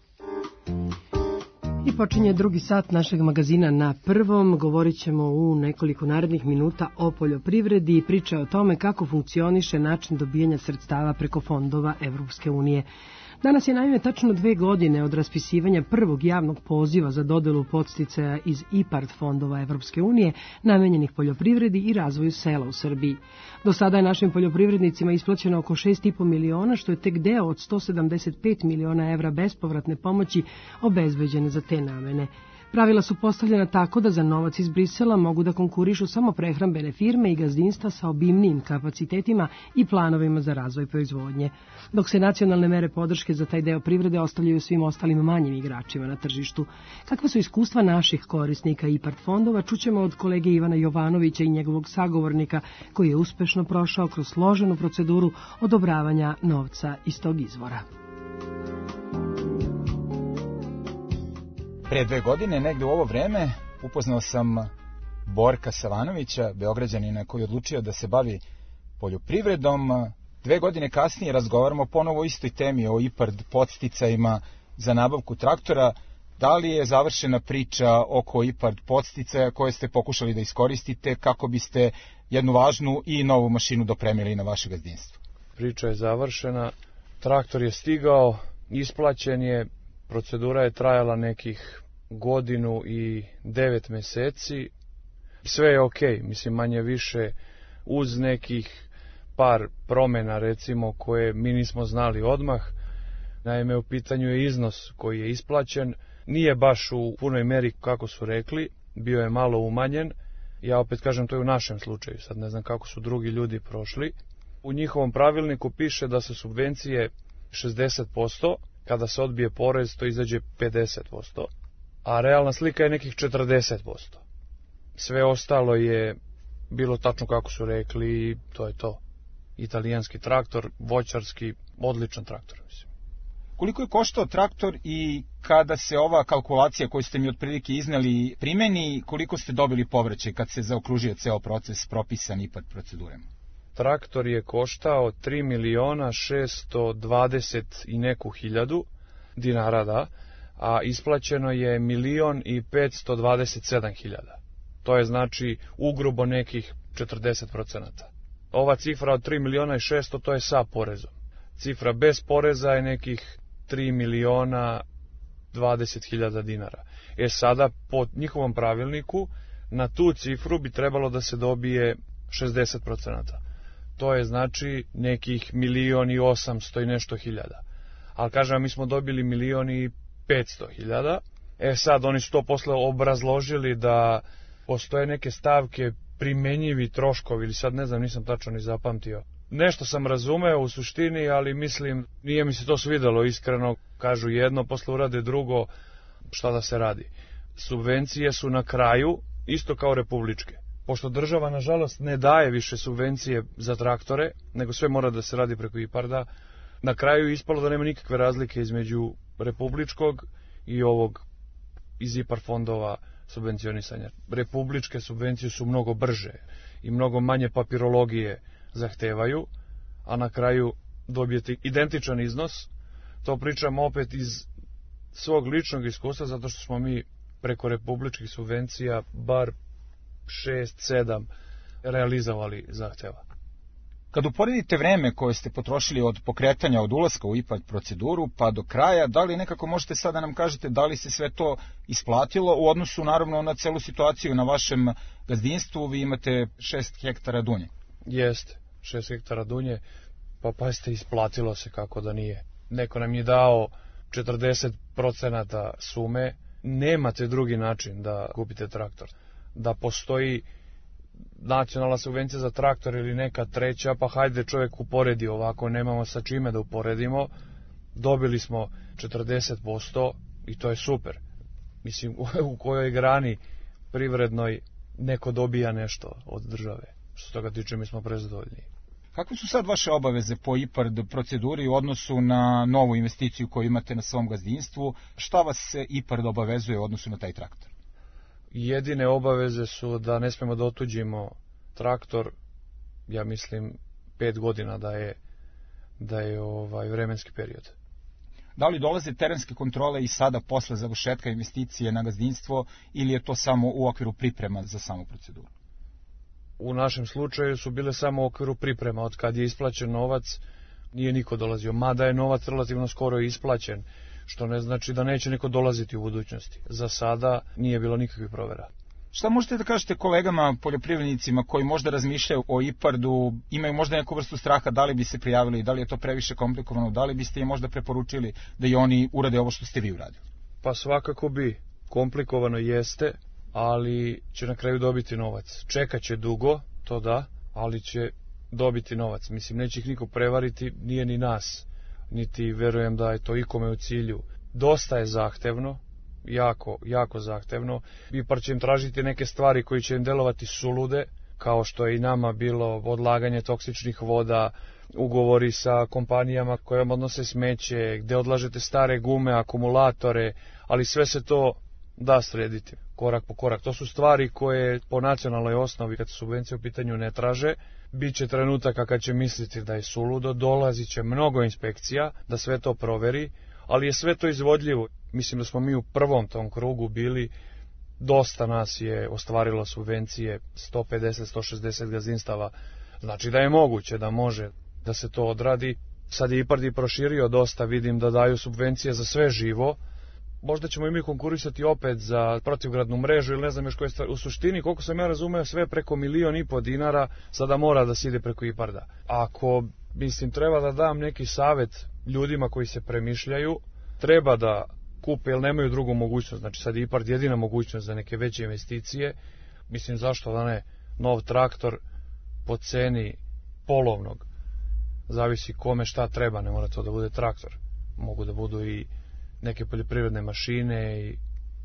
I počinje drugi sat našeg magazina Na prvom. Govorit ćemo u nekoliko narednih minuta o poljoprivredi i priča o tome kako funkcioniše način dobijanja sredstava preko fondova Evropske unije. Danas je naime tačno dve godine od raspisivanja prvog javnog poziva za dodelu podsticaja iz IPARD fondova Evropske unije namenjenih poljoprivredi i razvoju sela u Srbiji. Do sada je našim poljoprivrednicima isplaćeno oko šest i po miliona, što je tek deo od sto sedamdeset pet miliona evra bespovratne pomoći obezbeđene za te namene. Pravila su postavljena tako da za novac iz Brisela mogu da konkurišu samo prehrambene firme i gazdinstva sa obimnijim kapacitetima i planovima za razvoj proizvodnje, dok se nacionalne mere podrške za taj deo privrede ostavljaju svim ostalim manjim igračima na tržištu. Kakva su iskustva naših korisnika IPARD fondova, čućemo od kolege Ivana Jovanovića i njegovog sagovornika koji je uspešno prošao kroz složenu proceduru odobravanja novca iz tog izvora. Pre dve godine, negde u ovo vreme, upoznao sam Borka Savanovića, Beograđanina koji je odlučio da se bavi poljoprivredom. Dve godine kasnije razgovaramo ponovo o istoj temi, o IPARD podsticajima za nabavku traktora. Da li je završena priča oko IPARD podsticaja koje ste pokušali da iskoristite kako biste jednu važnu i novu mašinu dopremili na vaše gazdinstvo? Priča je završena, traktor je stigao, isplaćen je. Procedura je trajala nekih godinu i devet meseci. Sve je okej, mislim manje više uz nekih par promjena recimo koje mi nismo znali odmah. Naime, u pitanju je iznos koji je isplaćen. Nije baš u punoj meri kako su rekli, bio je malo umanjen. Ja opet kažem, to je u našem slučaju, sad ne znam kako su drugi ljudi prošli. U njihovom pravilniku piše da su subvencije šezdeset posto, kada se odbije porez to izađe pedeset posto, a realna slika je nekih četrdeset posto. Sve ostalo je bilo tačno kako su rekli i to je to. Italijanski traktor, voćarski, odličan traktor, mislim. Koliko je koštao traktor i kada se ova kalkulacija koju ste mi otprilike izneli primeni, koliko ste dobili povraćaj kad se zaokružio ceo proces propisan IPARD procedurama? Traktor je koštao tri miliona šesto dvadeset i neku hiljadu dinara, da, a isplaćeno je milion i petsto dvadeset sedam hiljada. To je znači ugrubo nekih četrdeset procenata. Ova cifra od tri miliona i šesto to je sa porezom. Cifra bez poreza je nekih tri miliona dvadeset hiljada dinara. E sada, po njihovom pravilniku, na tu cifru bi trebalo da se dobije šezdeset procenata. To je znači nekih milion i osamsto i nešto hiljada. Ali kažem, mi smo dobili milion i petsto hiljada. E sad, oni su to posle obrazložili da postoje neke stavke primenjivi troškovi, ili sad ne znam, nisam tačno ni zapamtio. Nešto sam razumeo u suštini, ali mislim, nije mi se to svidelo iskreno. Kažu jedno, posle urade drugo, šta da se radi. Subvencije su na kraju, isto kao republičke. Pošto država, nažalost, ne daje više subvencije za traktore, nego sve mora da se radi preko IPARD-a, na kraju je ispalo da nema nikakve razlike između republičkog i ovog iz IPARD fondova subvencionisanja. Republičke subvencije su mnogo brže i mnogo manje papirologije zahtevaju, a na kraju dobijete identičan iznos. To pričam opet iz svog ličnog iskustva, zato što smo mi preko republičkih subvencija bar šest sedam realizovali zahteva. Kad uporedite vreme koje ste potrošili od pokretanja, od ulaska u IPARD proceduru pa do kraja, da li nekako možete sad da nam kažete da li se sve to isplatilo u odnosu naravno na celu situaciju na vašem gazdinstvu? Vi imate šest hektara dunje. Jeste, šest hektara dunje, pa pa ste isplatilo se, kako da nije. Neko nam je dao četrdeset procenata sume, nemate drugi način da kupite traktor. Da postoji nacionalna subvencija za traktor ili neka treća, pa hajde čovjek uporedi ovako, nemamo sa čime da uporedimo, dobili smo četrdeset posto i to je super. Mislim, u kojoj grani privrednoj neko dobija nešto od države. Što se toga tiče, mi smo prezadovoljni. Kakve su sad vaše obaveze po IPARD proceduri u odnosu na novu investiciju koju imate na svom gazdinstvu? Šta vas se IPARD obavezuje u odnosu na taj traktor? Jedine obaveze su da ne smemo da otuđimo traktor, ja mislim pet godina da je da je ovaj vremenski period. Da li dolaze terenske kontrole i sada posle završetka investicije na gazdinstvo ili je to samo u okviru priprema za samu proceduru? U našem slučaju su bile samo u okviru priprema. Od kad je isplaćen novac, nije niko dolazio. Mada je novac relativno skoro isplaćen, što ne znači da neće niko dolaziti u budućnosti. Za sada nije bilo nikakvih provera. Šta možete da kažete kolegama poljoprivrednicima koji možda razmišljaju o IPARD-u, imaju možda neku vrstu straha da li bi se prijavili, da li je to previše komplikovano, da li biste im možda preporučili da i oni urade ovo što ste vi uradili? Pa svakako bi. Komplikovano jeste, ali će na kraju dobiti novac. Čekat će dugo, to da, ali će dobiti novac. Mislim, neće ih niko prevariti, nije ni nas, niti verujem da je to ikome u cilju. Dosta je zahtevno, jako, jako zahtevno. IPARD će im tražiti neke stvari koji će im delovati sulude, kao što je i nama bilo odlaganje toksičnih voda, ugovori sa kompanijama koje vam odnose smeće, gde odlažete stare gume, akumulatore, ali sve se to da srediti, korak po korak. To su stvari koje po nacionalnoj osnovi, kad subvencije u pitanju, ne traže. Biće trenutaka kad će misliti da je suludo, dolazit će mnogo inspekcija da sve to proveri, ali je sve to izvodljivo. Mislim da smo mi u prvom tom krugu bili, dosta nas je ostvarilo subvencije, sto pedeset do sto šezdeset gazdinstava, znači da je moguće da može da se to odradi. Sad je IPARD i proširio dosta, vidim da daju subvencije za sve živo. Možda ćemo i mi konkurisati opet za protivgradnu mrežu ili ne znam još koje stvari. U suštini, koliko sam ja razumeo, sve preko milion i po dinara sada mora da se ide preko IPARD-a. Ako, mislim, treba da dam neki savet ljudima koji se premišljaju, treba da kupe, jer nemaju drugu mogućnost. Znači sad je IPARD jedina mogućnost za neke veće investicije. Mislim, zašto da ne, nov traktor po ceni polovnog. Zavisi kome šta treba, ne mora to da bude traktor. Mogu da budu i neke poljoprivredne mašine i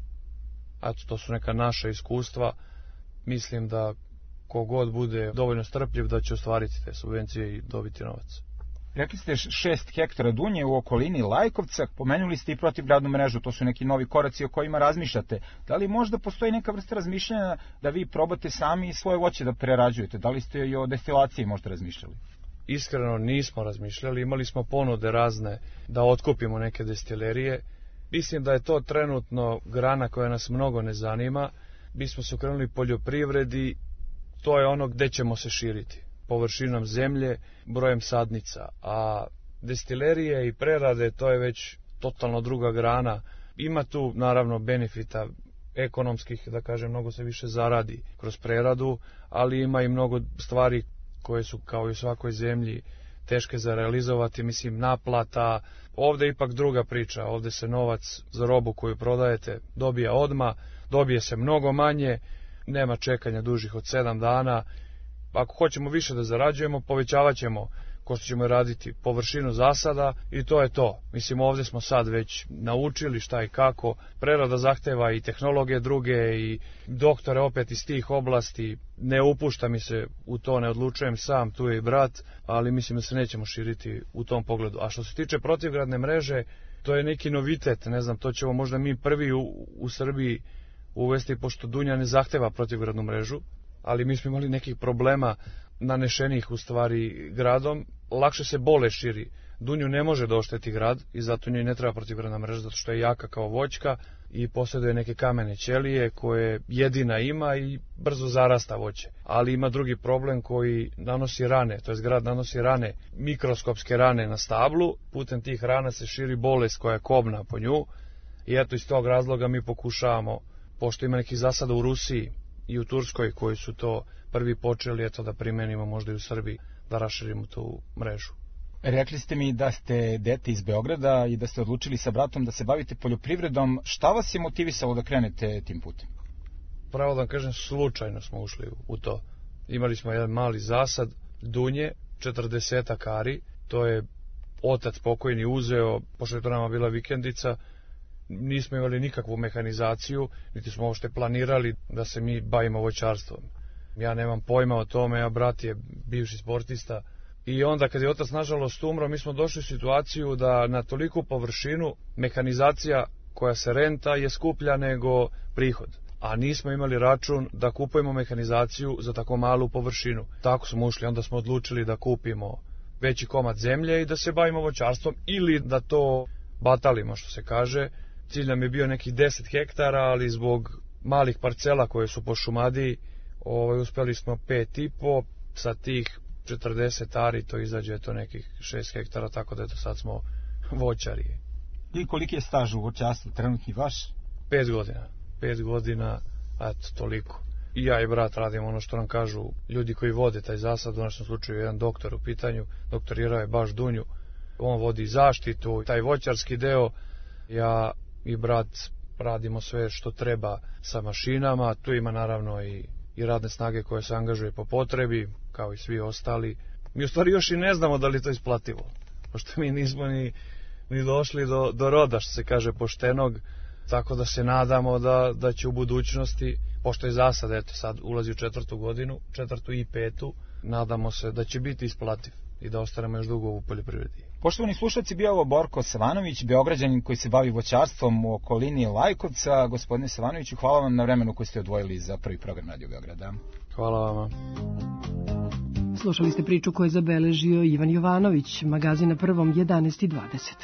eto, to su neka naša iskustva. Mislim da kogod bude dovoljno strpljiv da će ostvariti te subvencije i dobiti novac. Rekli ste šest hektara dunje u okolini Lajkovca, pomenuli ste i protivgradnu mrežu, to su neki novi koraci o kojima razmišljate. Da li možda postoji neka vrsta razmišljanja da vi probate sami svoje voće da prerađujete? Da li ste i o destilaciji možda razmišljali? Iskreno nismo razmišljali, imali smo ponude razne da otkupimo neke destilerije. Mislim da je to trenutno grana koja nas mnogo ne zanima. Mi smo se okrenuli poljoprivredi, to je ono gde ćemo se širiti. Površinom zemlje, brojem sadnica, a destilerije i prerade, to je već totalno druga grana. Ima tu naravno benefita ekonomskih, da kažem, mnogo se više zaradi kroz preradu, ali ima i mnogo stvari koje su, kao i u svakoj zemlji, teške za realizovati. Mislim, naplata, ovde je ipak druga priča, ovde se novac za robu koju prodajete dobija odmah, dobije se mnogo manje, nema čekanja dužih od sedam dana. Ako hoćemo više da zarađujemo, povećavat ćemo, ko što ćemo raditi, površinu zasada i to je to. Mislim, ovde smo sad već naučili šta i kako. Prerada zahteva i tehnologije druge i doktore opet iz tih oblasti. Ne upušta mi se u to, ne odlučujem sam, tu je i brat, ali mislim da se nećemo širiti u tom pogledu. A što se tiče protivgradne mreže, to je neki novitet, ne znam, to ćemo možda mi prvi u, u Srbiji uvesti, pošto Dunja ne zahteva protivgradnu mrežu, ali mi smo imali nekih problema nanešenih u stvari gradom. Lakše se bole širi. Dunju ne može da ošteti grad i zato njoj ne treba protivgradna mreža, zato što je jaka kao voćka i posjeduje neke kamene ćelije koje jedina ima i brzo zarasta voće. Ali ima drugi problem koji nanosi rane, to jest grad nanosi rane, mikroskopske rane na stablu, putem tih rana se širi bolest koja je kobna po nju i eto iz tog razloga mi pokušavamo, pošto ima nekih zasada u Rusiji i u Turskoj koji su to prvi počeli, eto da primenimo možda i u Srbiji, da raširimo tu mrežu. Rekli ste mi da ste dete iz Beograda i da ste odlučili sa bratom da se bavite poljoprivredom. Šta vas je motivisalo da krenete tim putem? Pravo da vam kažem, slučajno smo ušli u to. Imali smo jedan mali zasad dunje, četrdesetak ari, to je otac pokojni uzeo, pošto je to nama bila vikendica. Nismo imali nikakvu mehanizaciju, niti smo uopšte planirali da se mi bavimo voćarstvom. Ja nemam pojma o tome, ja brat je bivši sportista. I onda kad je otac nažalost umro, mi smo došli u situaciju da na toliku površinu mehanizacija koja se renta je skuplja nego prihod. A nismo imali račun da kupujemo mehanizaciju za tako malu površinu. Tako smo ušli, onda smo odlučili da kupimo veći komad zemlje i da se bavimo voćarstvom ili da to batalimo, što se kaže. Cilj nam je bio nekih deset hektara, ali zbog malih parcela koje su po Šumadiji, ovaj, uspeli smo pet i po, sa tih četrdeset ari to izađe to nekih šest hektara, tako da eto sad smo voćari. I koliki je staž u voćarstvu, trenutni vaš? Pet godina. Pet godina, eto, toliko. I ja i brat radimo ono što nam kažu ljudi koji vode taj zasad, u našem slučaju jedan doktor u pitanju, doktorirao je baš Dunju, on vodi zaštitu, taj voćarski deo, ja i brat radimo sve što treba sa mašinama, tu ima naravno i, i radne snage koje se angažuje po potrebi, kao i svi ostali. Mi u stvari još i ne znamo da li to isplativo, pošto mi nismo ni, ni došli do, do roda, što se kaže, poštenog, tako da se nadamo da, da će u budućnosti, pošto je zasad, eto sad ulazi u četvrtu godinu, četvrtu i petu, nadamo se da će biti isplativ i da ostanemo još dugo u poljoprivredi. Poštovani slušalci, bio ovo Borko Savanović, Beograđanin koji se bavi voćarstvom u okolini Lajkovca. Gospodine Savanoviću, hvala vam na vremenu koje ste odvojili za prvi program Radio Beograda. Hvala vama. Slušali ste priču koju je zabeležio Ivan Jovanović, magazin na Prvom jedanaest i dvadeset.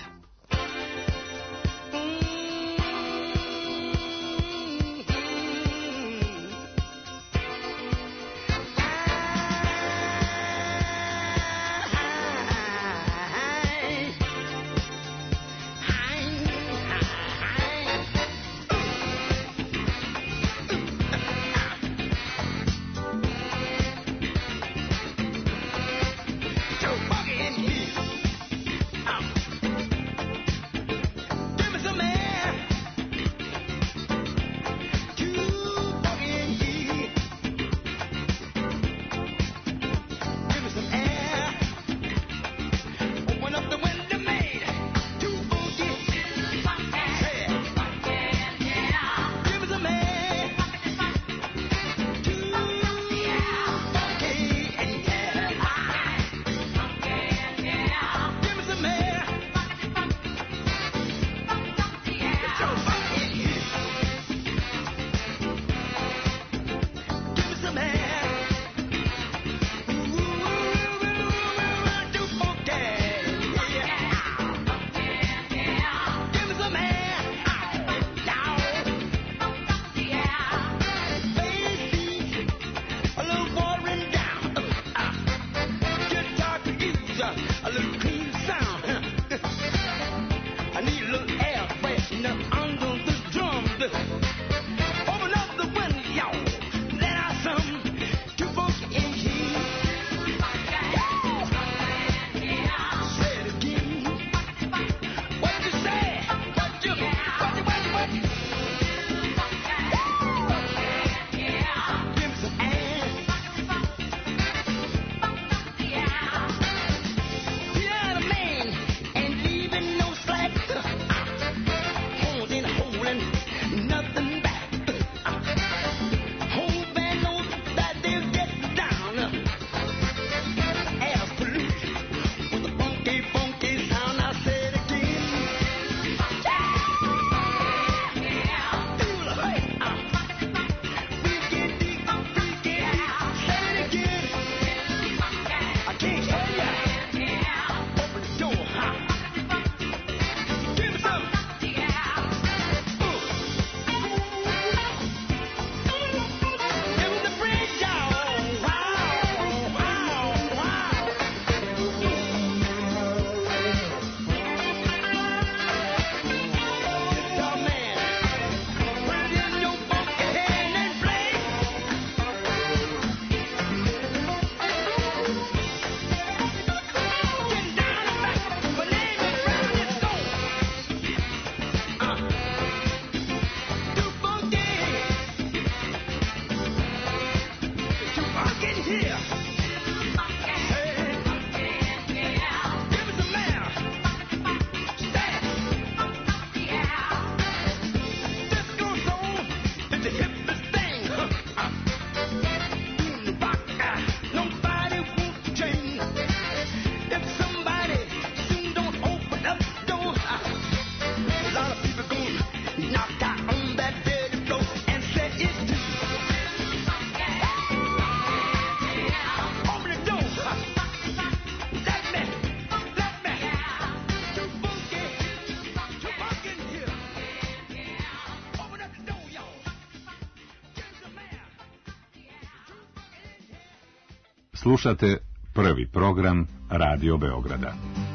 Slušate prvi program Radio Beograda.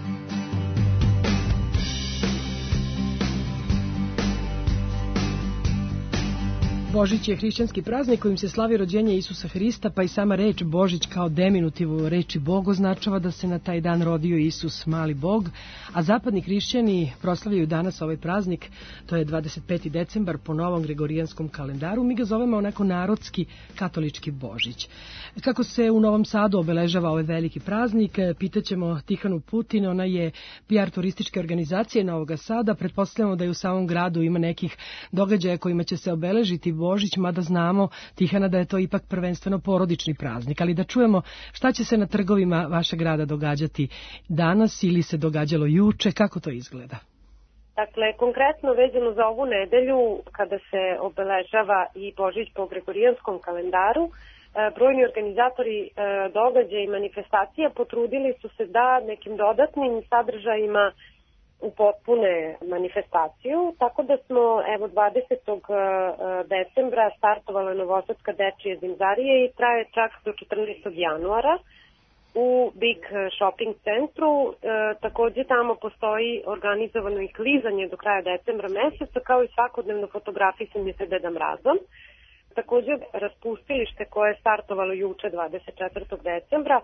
Božić je hrišćanski praznik kojim se slavi rođenje Isusa Hrista, pa i sama reč Božić kao deminutiv u reči Bog označava da se na taj dan rodio Isus, mali Bog, a zapadni hrišćani proslavljaju danas ovaj praznik, to je dvadeset peti decembar po novom gregorijanskom kalendaru, mi ga zovemo onako narodski katolički Božić. Kako se u Novom Sadu obeležava ovaj veliki praznik, pitaćemo Tihanu Putin, ona je P R turističke organizacije Novog Sada, pretpostavljamo da je u samom gradu ima nekih događaja kojima će se obeležiti Božić, mada znamo, Tihana, da je to ipak prvenstveno porodični praznik, ali da čujemo šta će se na trgovima vašeg grada događati danas ili se događalo juče, kako to izgleda? Dakle, konkretno vezano za ovu nedelju, kada se obeležava i Božić po gregorijanskom kalendaru, brojni organizatori događaja i manifestacija potrudili su se da nekim dodatnim sadržajima upotpune manifestaciju, tako da smo evo dvadesetog decembra startovala Novosadska dečija zimzarija i traje čak do četrnaestog januara u Big Shopping centru. E, takođe tamo postoji organizovano i klizanje do kraja decembra meseca, kao i svakodnevno fotografisanje sa Deda Mrazom. Takođe raspustilište koje je startovalo juče dvadeset četvrtog decembra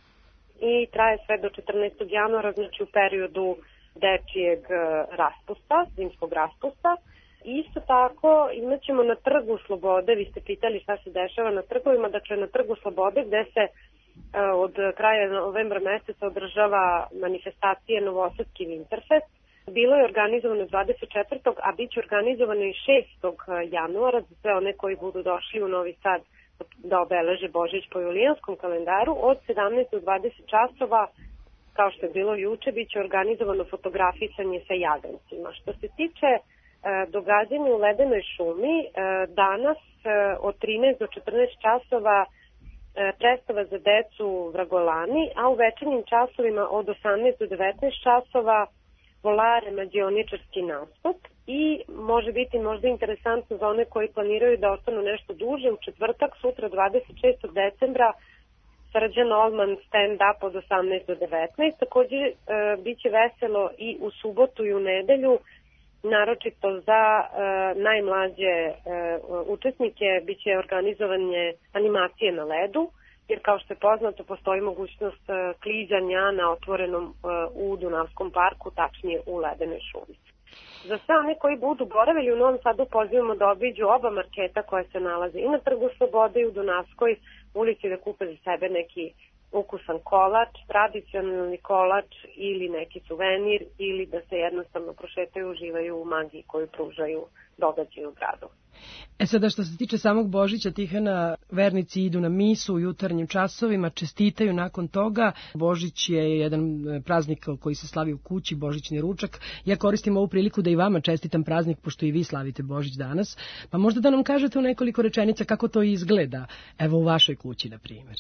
i traje sve do četrnaestog januara, znači u periodu dečijeg raspusta, zimskog raspusta. Isto tako imat ćemo na Trgu Slobode, vi ste pitali šta se dešava na trgovima, dakle na Trgu Slobode gde se od kraja novembra meseca održava manifestacija Novosadski Winterfest. Bilo je organizovano dvadeset četvrtog a bit će organizovano i šestog januara za sve one koji budu došli u Novi Sad da obeleže Božić po julijanskom kalendaru od sedamnaest do dvadeset časova. Kao što je bilo juče, bit će organizovano fotografisanje sa jagancima. Što se tiče e, događanja u Ledenoj šumi, e, danas e, od trinaest do četrnaest časova e, predstava za decu Vragolani, a u večernjim časovima od osamnaest do devetnaest časova volare mađioničarski nastup i može biti možda interesantno za one koji planiraju da ostanu nešto duže. U četvrtak, sutra dvadeset šestog decembra, Srđan Olman stand-up od osamnaest do devetnaest. Takođe e, bit će veselo i u subotu i u nedelju, naročito za e, najmlađe e, učesnike bit će organizovanje animacije na ledu, jer kao što je poznato postoji mogućnost e, klizanja na otvorenom e, u Dunavskom parku, tačnije u Ledenoj šumi. Za sve one koji budu boravili u Novom Sadu pozivamo da obiđu oba marketa koje se nalaze i na Trgu Slobode i u Dunavskoj ulici da kupe za sebe neki ukusan kolač, tradicionalni kolač ili neki suvenir ili da se jednostavno prošetaju, uživaju u magiji koju pružaju događaji u gradu. E sada što se tiče samog Božića, Tihana, vernici idu na misu u jutarnjim časovima, čestitaju nakon toga. Božić je jedan praznik koji se slavi u kući, božićni ručak. Ja koristim ovu priliku da i vama čestitam praznik, pošto i vi slavite Božić danas. Pa možda da nam kažete u nekoliko rečenica kako to izgleda, evo u vašoj kući, na primjer.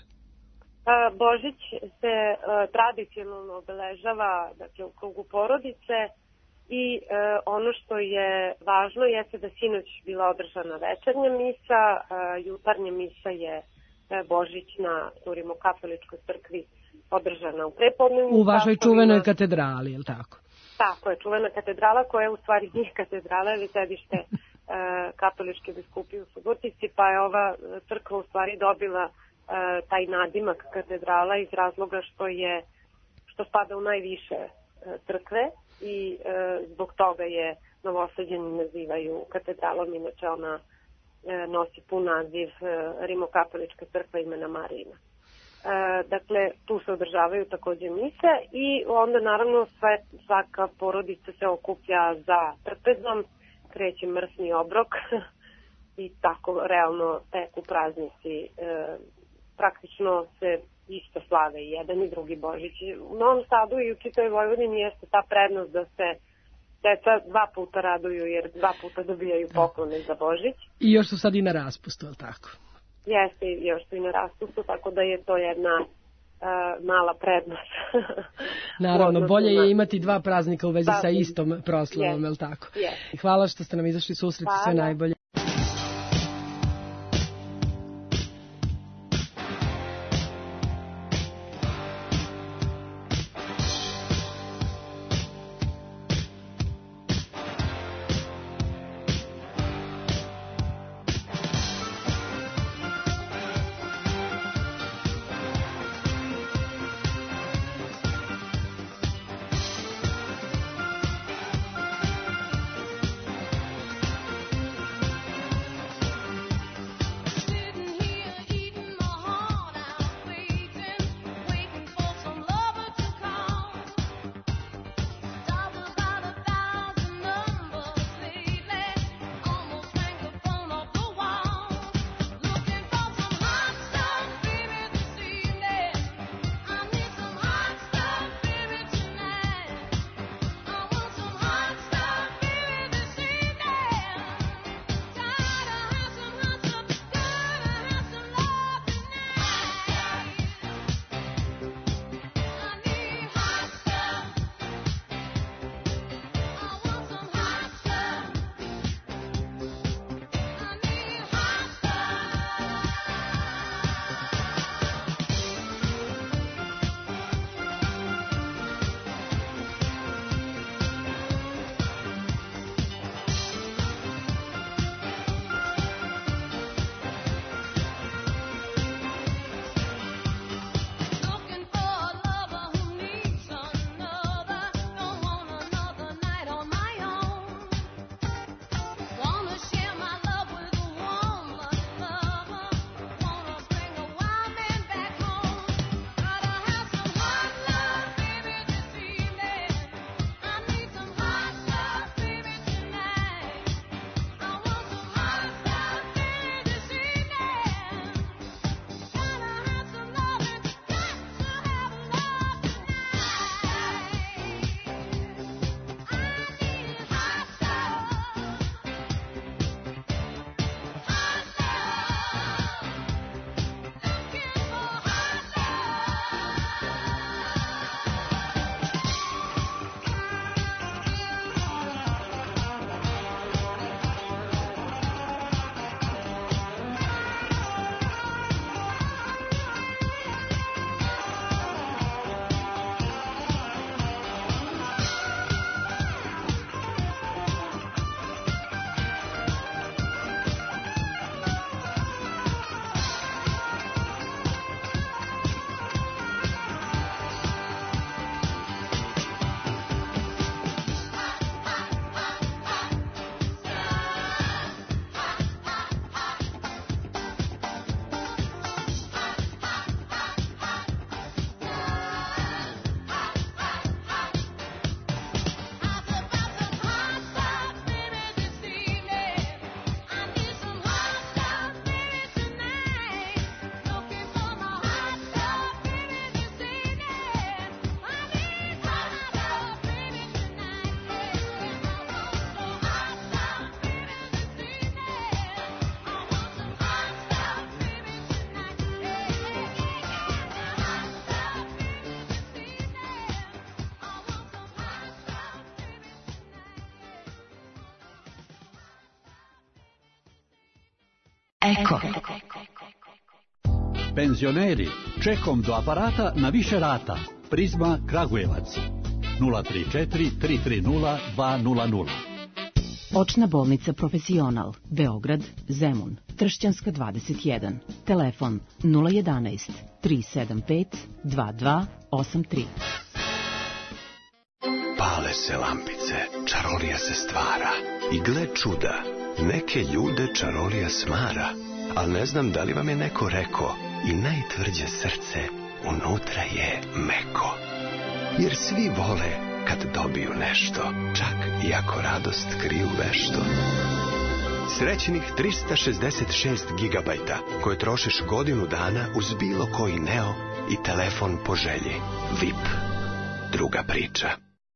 Božić se tradicionalno obeležava, dakle, u krugu porodice. I e, ono što je važno jeste da sinoć bila održana večernja misa, e, jutarnja misa je e, božićna u Rimokatoličkoj crkvi održana u prepodnevnim u vašoj čuvenoj katedrali, je li tako? Tako je, čuvena katedrala koja u stvari nije katedrala, ili sedište e, katoličke biskupije u Subotici, pa je ova crkva u stvari dobila e, taj nadimak katedrala iz razloga što je što spada u najviše e, crkve. I e, zbog toga je Novosađani nazivaju katedralom, inače ona e, nosi pun naziv e, Rimokatolička crkva imena Marina. E, dakle, tu se održavaju takođe mise i onda naravno sve, svaka porodica se okuplja za trpezom, kreće mrsni obrok i tako realno teku praznici. E, praktično se isto slave i jedan i drugi Božić. U Novom Sadu i u čitavoj Vojvodini jeste ta prednost da se deca dva puta raduju, jer dva puta dobijaju poklone za Božić. I još su sad i na raspustu, je li tako? Jeste, još su i na raspustu, tako da je to jedna uh, mala prednost. Naravno, bolje je imati dva praznika u vezi sa istom proslavom, je li tako? Yes. Hvala što ste nam izašli susret, sve najbolje. Eko. Penzioneri, čekom do aparata na više rata. Prizma Kragujevac. nula tri četiri tri tri nula dva nula nula. Očna bolnica Profesional, Beograd, Zemun, Tršćanska dvadeset jedan. Telefon nula jedanaest tri sedam pet dva dva osam tri. Pale se lampice, čarolija se stvara. I gle čuda, neke ljude čarolija smara. Al ne znam da li vam je neko rekao, i najtvrđe srce unutra je meko. Jer svi vole kad dobiju nešto, čak i ako radost kriju vešto. Srećnih trista šezdeset šest gigabajta koje trošiš godinu dana uz bilo koji Neo i telefon po želji. V I P. Druga priča.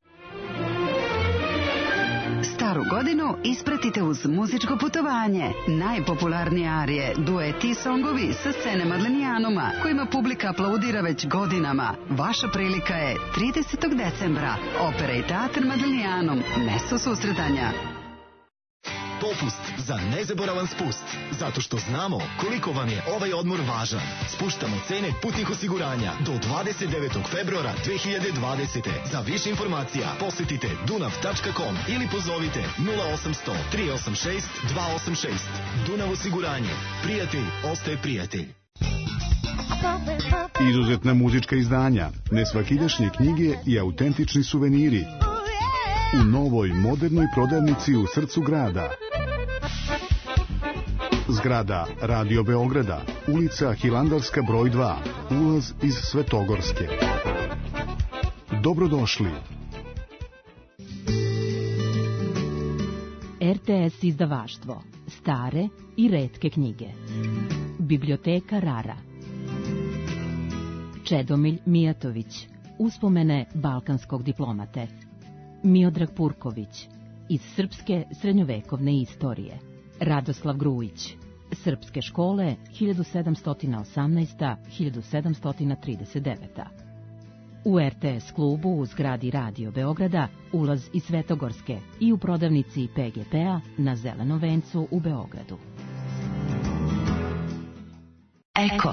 Staru godinu ispratite uz muzičko putovanje. Najpopularnije arije, dueti i songovi sa scene Madlenijanuma, kojima publika aplaudira već godinama. Vaša prilika je tridesetog decembra. Opera i teatr Madlenijanum. Mesto susretanja. Popust za nezaboravan spust, zato što znamo koliko vam je ovaj odmor važan. Spuštamo cene putnih osiguranja do dvadeset devetog februara dve hiljade dvadesete. Za više informacija posjetite dunav tačka com ili pozovite nula osamsto tri osam šest dva osam šest. Dunav osiguranje. Prijatelj ostaje prijatelj. Izuzetna muzička izdanja, nesvakidašnje knjige i autentični suveniri. U novoj modernoj prodavnici u srcu grada. Zgrada Radio Beograda, ulica Hilandarska broj dva, ulaz iz Svetogorske. Dobrodošli. R T S izdavaštvo. Stare i retke knjige. Biblioteka Rara. Čedomilj Mijatović. Uspomene balkanskog diplomate. Miodrag Purković. Iz srpske srednjovekovne istorije. Radoslav Grujić. Srpske škole hiljadu sedamsto osamnaesti do hiljadu sedamsto trideset devete. U R T S klubu u zgradi Radio Beograda ulaz iz Svetogorske i u prodavnici P G P-a na Zelenom vencu u Beogradu. Eko.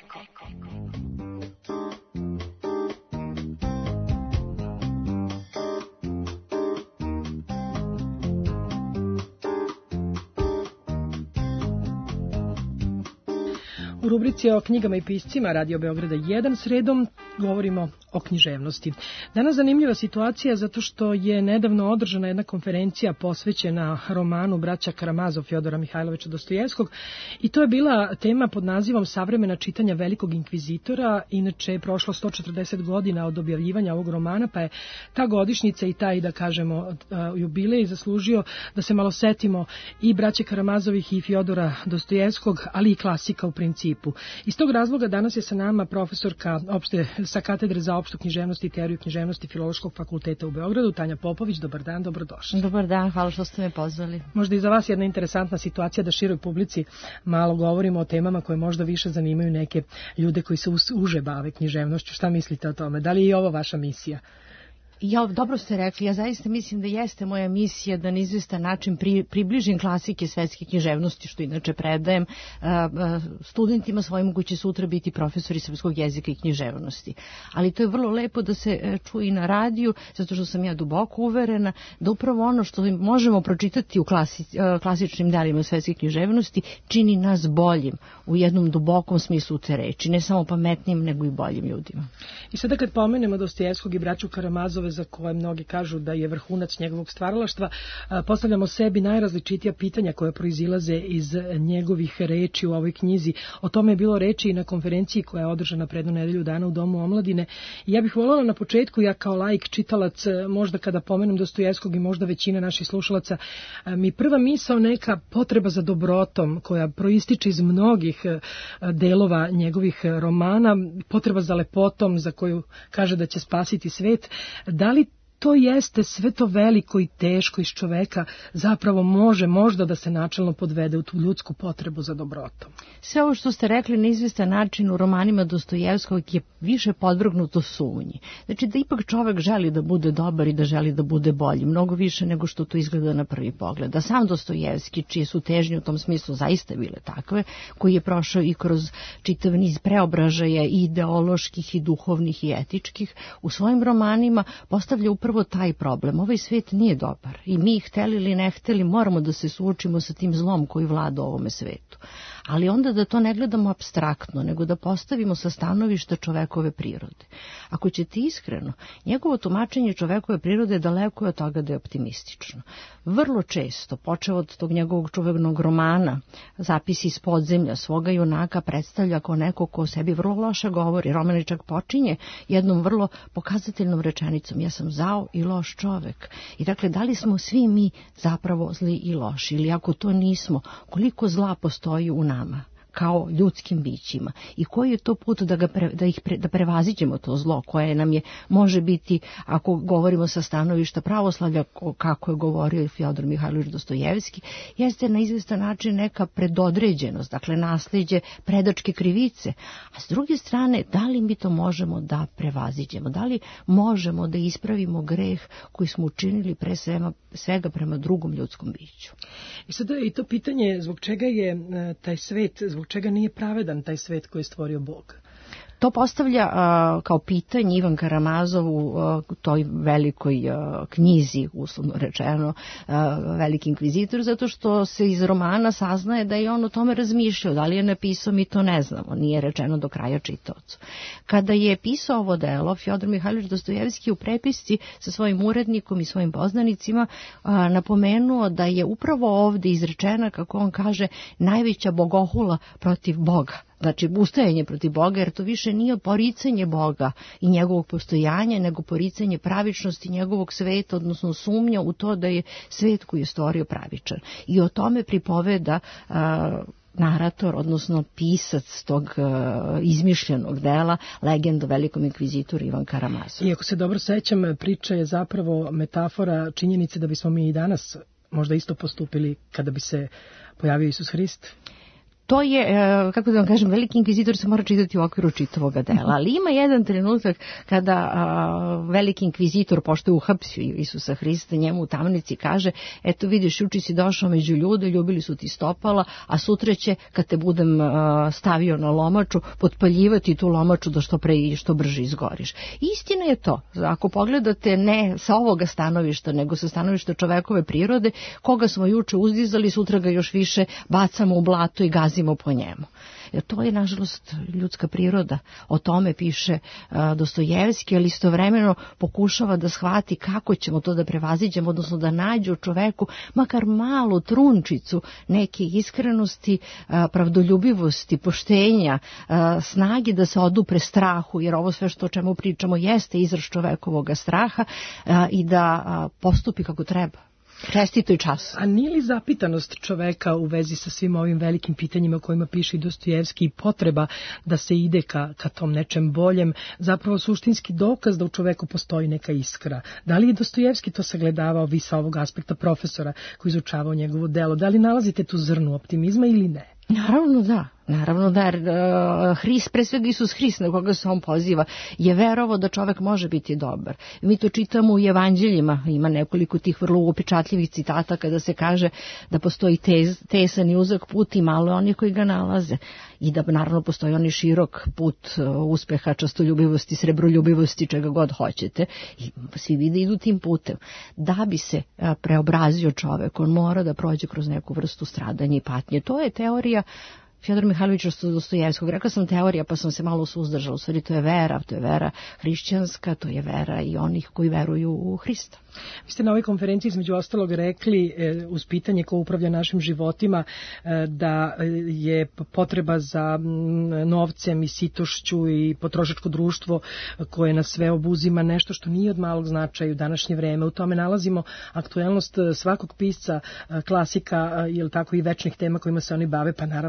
U rubrici o knjigama i piscima Radio Beograda jedan sredom govorimo o književnosti. Danas zanimljiva situacija zato što je nedavno održana jedna konferencija posvećena romanu Braća Karamazov Fjodora Mihajlovića Dostojevskog i to je bila tema pod nazivom Savremena čitanja Velikog inkvizitora. Inače je prošlo sto četrdeset godina od objavljivanja ovog romana, pa je ta godišnjica i taj, da kažemo, jubilej zaslužio da se malo setimo i Braće Karamazovih i Fjodora Dostojevskog, ali i klasika u principu. Iz tog razloga danas je sa nama profesorka opšte, sa katedre za opštu književnost i teoriju književnosti Filološkog fakulteta u Beogradu, Tanja Popović. Dobar dan, dobrodošli. Dobar dan, hvala što ste me pozvali. Možda i za vas jedna interesantna situacija da široj publici malo govorimo o temama koje možda više zanimaju neke ljude koji se uže bave književnošću. Šta mislite o tome? Da li je i ovo vaša misija? Ja, dobro ste rekli, ja zaista mislim da jeste moja misija da na izvestan način pri, približim klasike svetske književnosti, što inače predajem a, a, studentima svojim koji će sutra biti profesori srpskog jezika i književnosti. Ali to je vrlo lepo da se a, čuje i na radiju, zato što sam ja duboko uverena da upravo ono što možemo pročitati u klasi, a, klasičnim delima svetske književnosti čini nas boljim u jednom dubokom smislu te reči, ne samo pametnim nego i boljim ljudima. I sada kad pomenemo Dostojevskog i braću Karamazove, za koje mnogi kažu da je vrhunac njegovog stvaralaštva, postavljamo sebi najrazličitija pitanja koja proizilaze iz njegovih reči u ovoj knjizi. O tome je bilo reči i na konferenciji koja je održana prednu nedelju dana u Domu omladine. I ja bih voljela na početku, ja kao laik čitalac, možda kada pomenem Dostojevskog i možda većina naših slušalaca, mi prva misao neka potreba za dobrotom koja proističe iz mnogih delova njegovih romana, potreba za lepotom za koju kaže da će spasiti svet. Da li to jeste sve to veliko i teško iz čoveka zapravo može možda da se načelno podvede u tu ljudsku potrebu za dobrotom. Sve ovo što ste rekli na izvestan način u romanima Dostojevskog je više podvrgnuto sumnji. Znači da ipak čovek želi da bude dobar i da želi da bude bolji, mnogo više nego što to izgleda na prvi pogled. Da sam Dostojevski, čije su težnje u tom smislu zaista bile takve, koji je prošao i kroz čitav niz preobražaja i ideoloških i duhovnih i etičkih, u svojim romanima postavlja upravo taj problem. Ovaj svet nije dobar i mi, hteli ili ne hteli, moramo da se suočimo sa tim zlom koji vlada ovome svetu. Ali onda da to ne gledamo apstraktno, nego da postavimo sa stanovišta čovekove prirode. Ako ćete iskreno, njegovo tumačenje čovekove prirode daleko je od toga da je optimistično. Vrlo često, počeo od tog njegovog čuvenog romana, Zapisi iz podzemlja, svoga junaka predstavlja kao neko ko o sebi vrlo loše govori. Roman čak počinje jednom vrlo pokazateljnom rečenicom: ja sam zao i loš čovek. I dakle, da li smo svi mi zapravo zli i loši? Ili ako to nismo, koliko zla postoji u nama kao ljudskim bićima i koji je to put da, ga pre, da, ih pre, da prevaziđemo to zlo koje nam je, može biti, ako govorimo sa stanovišta pravoslavlja, kako je govorio Fjodor Mihajlović Dostojevski, jeste na izvestan način neka predodređenost, dakle nasljeđe predačke krivice. A s druge strane, da li mi to možemo da prevaziđemo? Da li možemo da ispravimo greh koji smo učinili pre svema, svega prema drugom ljudskom biću? I sada je i to pitanje zbog čega je taj svet, zbog čega nije pravedan taj svet koji je stvorio Bog? To postavlja a, kao pitanje Ivan Karamazov u a, toj velikoj a, knjizi, uslovno rečeno, a, Veliki inkvizitor, zato što se iz romana saznaje da je on o tome razmišljao. Da li je napisao, mi to ne znamo, nije rečeno do kraja čitaocu. Kada je pisao ovo delo, Fjodor Mihajlović Dostojevski u prepisci sa svojim urednikom i svojim poznanicima a, napomenuo da je upravo ovde izrečena, kako on kaže, najveća bogohula protiv Boga. Znači, ustajanje protiv Boga, jer to više nije poricanje Boga i njegovog postojanja, nego poricanje pravičnosti njegovog sveta, odnosno sumnja u to da je svet koji je stvorio pravičan. I o tome pripoveda a, narator, odnosno pisac tog uh, izmišljenog dela, Legenda o velikom inkvizitoru Ivan Karamazov. I ako se dobro sećam, priča je zapravo metafora činjenice da bismo mi i danas možda isto postupili kada bi se pojavio Isus Hrist. To je, kako da vam kažem, Veliki inkvizitor se mora čitati u okviru čitavoga dela, ali ima jedan trenutak kada a, Veliki inkvizitor, pošto je uhapsio Isusa Hrista, njemu u tamnici kaže: eto vidiš, juče si došao među ljude, ljubili su ti stopala, a sutra će, kad te budem a, stavio na lomaču, potpaljivati tu lomaču da što pre i što brže izgoriš. Istina je to, ako pogledate ne sa ovoga stanovišta, nego sa stanovišta čovekove prirode, koga smo juče uzdizali, sutra ga još više bacamo u blato i gazimo po njemu. Jer to je, nažalost, ljudska priroda. O tome piše a, Dostojevski, ali istovremeno pokušava da shvati kako ćemo to da prevaziđemo, odnosno da nađe u čoveku makar malu trunčicu neke iskrenosti, a, pravdoljubivosti, poštenja, a, snage da se odupre strahu, jer ovo sve što o čemu pričamo jeste izraz čovekovog straha, a, i da a, postupi kako treba. Čestito i čas. A nije li zapitanost čoveka u vezi sa svim ovim velikim pitanjima o kojima piše i Dostojevski i potreba da se ide ka, ka tom nečem boljem, zapravo suštinski dokaz da u čoveku postoji neka iskra? Da li je Dostojevski to sagledavao, vi sa ovog aspekta profesora koji izučavao njegovo delo? Da li nalazite tu zrnu optimizma ili ne? Naravno da. Naravno da, uh, Hrist, pre svega Isus Hrist, na koga se on poziva, je verovao da čovek može biti dobar. Mi to čitamo u evanđeljima, ima nekoliko tih vrlo upečatljivih citata kada se kaže da postoji tez, tesan i uzak put i malo oni koji ga nalaze. I da naravno postoji oni širok put uh, uspeha, častoljubivosti, srebroljubivosti, čega god hoćete. I svi vide idu tim putem. Da bi se uh, preobrazio čovek, on mora da prođe kroz neku vrstu stradanja i patnje. To je teorija Fjodor Mihajlović Dostojevskog. Rekla sam teorija, pa sam se malo suzdržala. U stvari to je vera, to je vera hrišćanska, to je vera i onih koji veruju u Hrista. Vi ste na ovoj konferenciji između ostalog rekli e, uz pitanje ko upravlja našim životima e, da je potreba za m, novcem i sitošću i potrošačko društvo koje nas sve obuzima nešto što nije od malog značaja u današnje vreme. U tome nalazimo aktuelnost svakog pisca, klasika, ili tako i večnih tema kojima se oni bave, pa naravno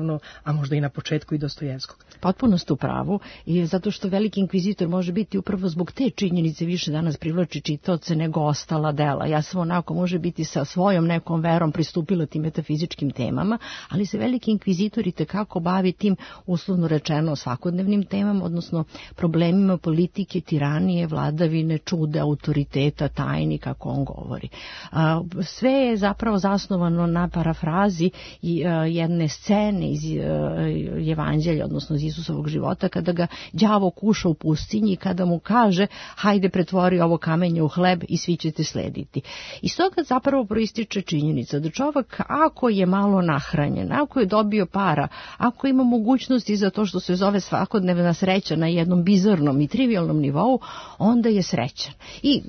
a možda i na početku i Dostojevskog. Potpuno ste u pravu, i zato što veliki inkvizitor može biti upravo zbog te činjenice više danas privlači čitaoce nego ostala dela. Ja sam onako može biti sa svojom nekom verom pristupila tim metafizičkim temama, ali se veliki inkvizitor i tekako bavi tim, uslovno rečeno, svakodnevnim temama, odnosno problemima politike, tiranije, vladavine, čude, autoriteta, tajni, kako on govori. Sve je zapravo zasnovano na parafrazi jedne scene iz Evanđelja, odnosno iz Isusovog života, kada ga đavo kuša u pustinji i kada mu kaže hajde pretvori ovo kamenje u hleb i svi ćete slediti. Iz toga zapravo proističe činjenica da čovjek ako je malo nahranjen, ako je dobio para, ako ima mogućnosti za to što se zove svakodnevna sreća na jednom bizarnom i trivialnom nivou, onda je srećan. I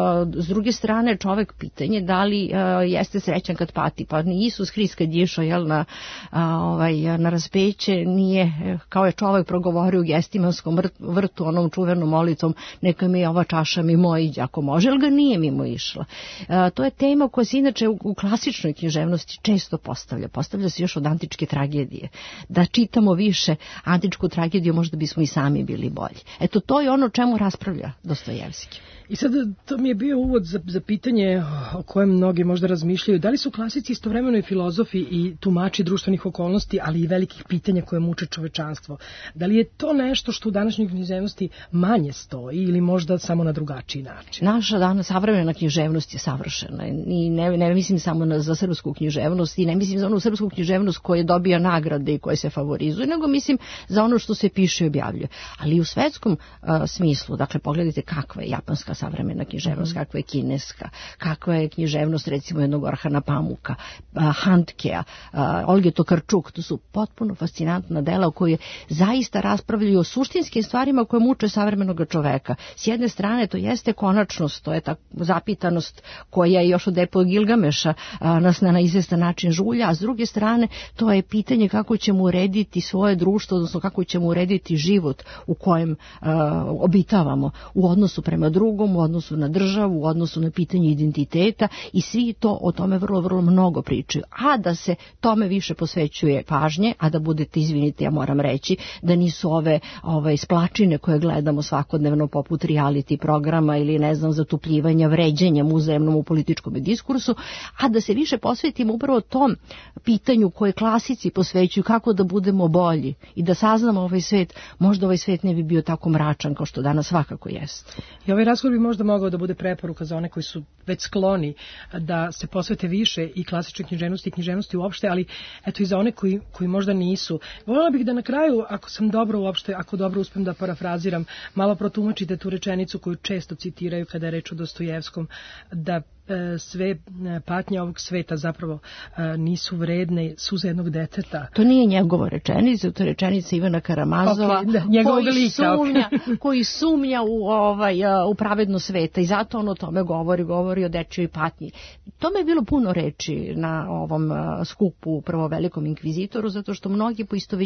s druge strane čovjek pitanje da li jeste srećan kad pati, pa ni Isus Hrist kad je išao jel, na, ovaj, na raspeće nije kao je čovjek progovorio u Gestimanskom vrtu onom čuvenom molitvom neka mi ova čaša mimo iđe ako može, ali ga nije mimo išla. E, to je tema koja se inače u, u klasičnoj književnosti često postavlja. Postavlja se još od antičke tragedije. Da čitamo više antičku tragediju možda bismo i sami bili bolji. Eto to je ono čemu raspravlja Dostojevski. I sad to mi je bio uvod za, za pitanje o kojem mnogi možda razmišljaju. Da li su klasici istovremeno i filozofi i tumači društvenih okolnosti, ali i velikih pitanja koje muče čovečanstvo? Da li je to nešto što u današnjoj književnosti manje stoji ili možda samo na drugačiji način? Naša danas savremena književnost je savršena i ne, ne mislim samo na, za srpsku književnost i ne mislim za onu srpsku književnost koja dobija nagrade i koja se favorizuje, nego mislim za ono što se piše i objavljuje. Ali i u svetskom uh, smislu, dakle pogledajte kakva je japanska savremena književnost, kakva je kineska, kakva je književnost recimo jednog Orhana Pamuka, Handkea, Olge Tokarčuk, to su potpuno fascinantna dela u kojoj zaista raspravljaju o suštinskim stvarima koje muče savremenog čoveka. S jedne strane to jeste konačnost, to je ta zapitanost koja je još od epog Gilgameša nas na izvestan način žulja, a s druge strane to je pitanje kako ćemo urediti svoje društvo, odnosno kako ćemo urediti život u kojem uh, obitavamo u odnosu prema drugom, u odnosu na državu, u odnosu na pitanje identiteta i svi to o tome vrlo, vrlo mnogo pričaju. A da se tome više posvećuje pažnje, a da budete, izvinite, ja moram reći, da nisu ove, ove splačine koje gledamo svakodnevno poput reality programa ili ne znam zatupljivanja, vređenja uzajemnom u političkom diskursu, a da se više posvetimo upravo tom pitanju koje klasici posvećuju kako da budemo bolji i da saznamo ovaj svet, možda ovaj svet ne bi bio tako mračan kao što danas svakako jeste. I ovaj razgovor bi možda mogao da bude preporuka za one koji su već skloni da se posvete više i klasičnoj književnosti i književnosti uopšte, ali eto i za one koji, koji možda nisu. Voljela bih da na kraju, ako sam dobro uopšte, ako dobro uspem da parafraziram, malo protumačite tu rečenicu koju često citiraju kada je reč o Dostojevskom, da sve patnje ovog sveta zapravo nisu vredne suze jednog deteta. To nije njegova rečenica, to je rečenica Ivana Karamazova, okay, da, koji, lika, sumnja, okay. koji sumnja u, ovaj, u pravedno sveta i zato on o tome govori, govori o dečjoj patnji. Tome je bilo puno reči na ovom skupu prvo velikom inkvizitoru, zato što mnogi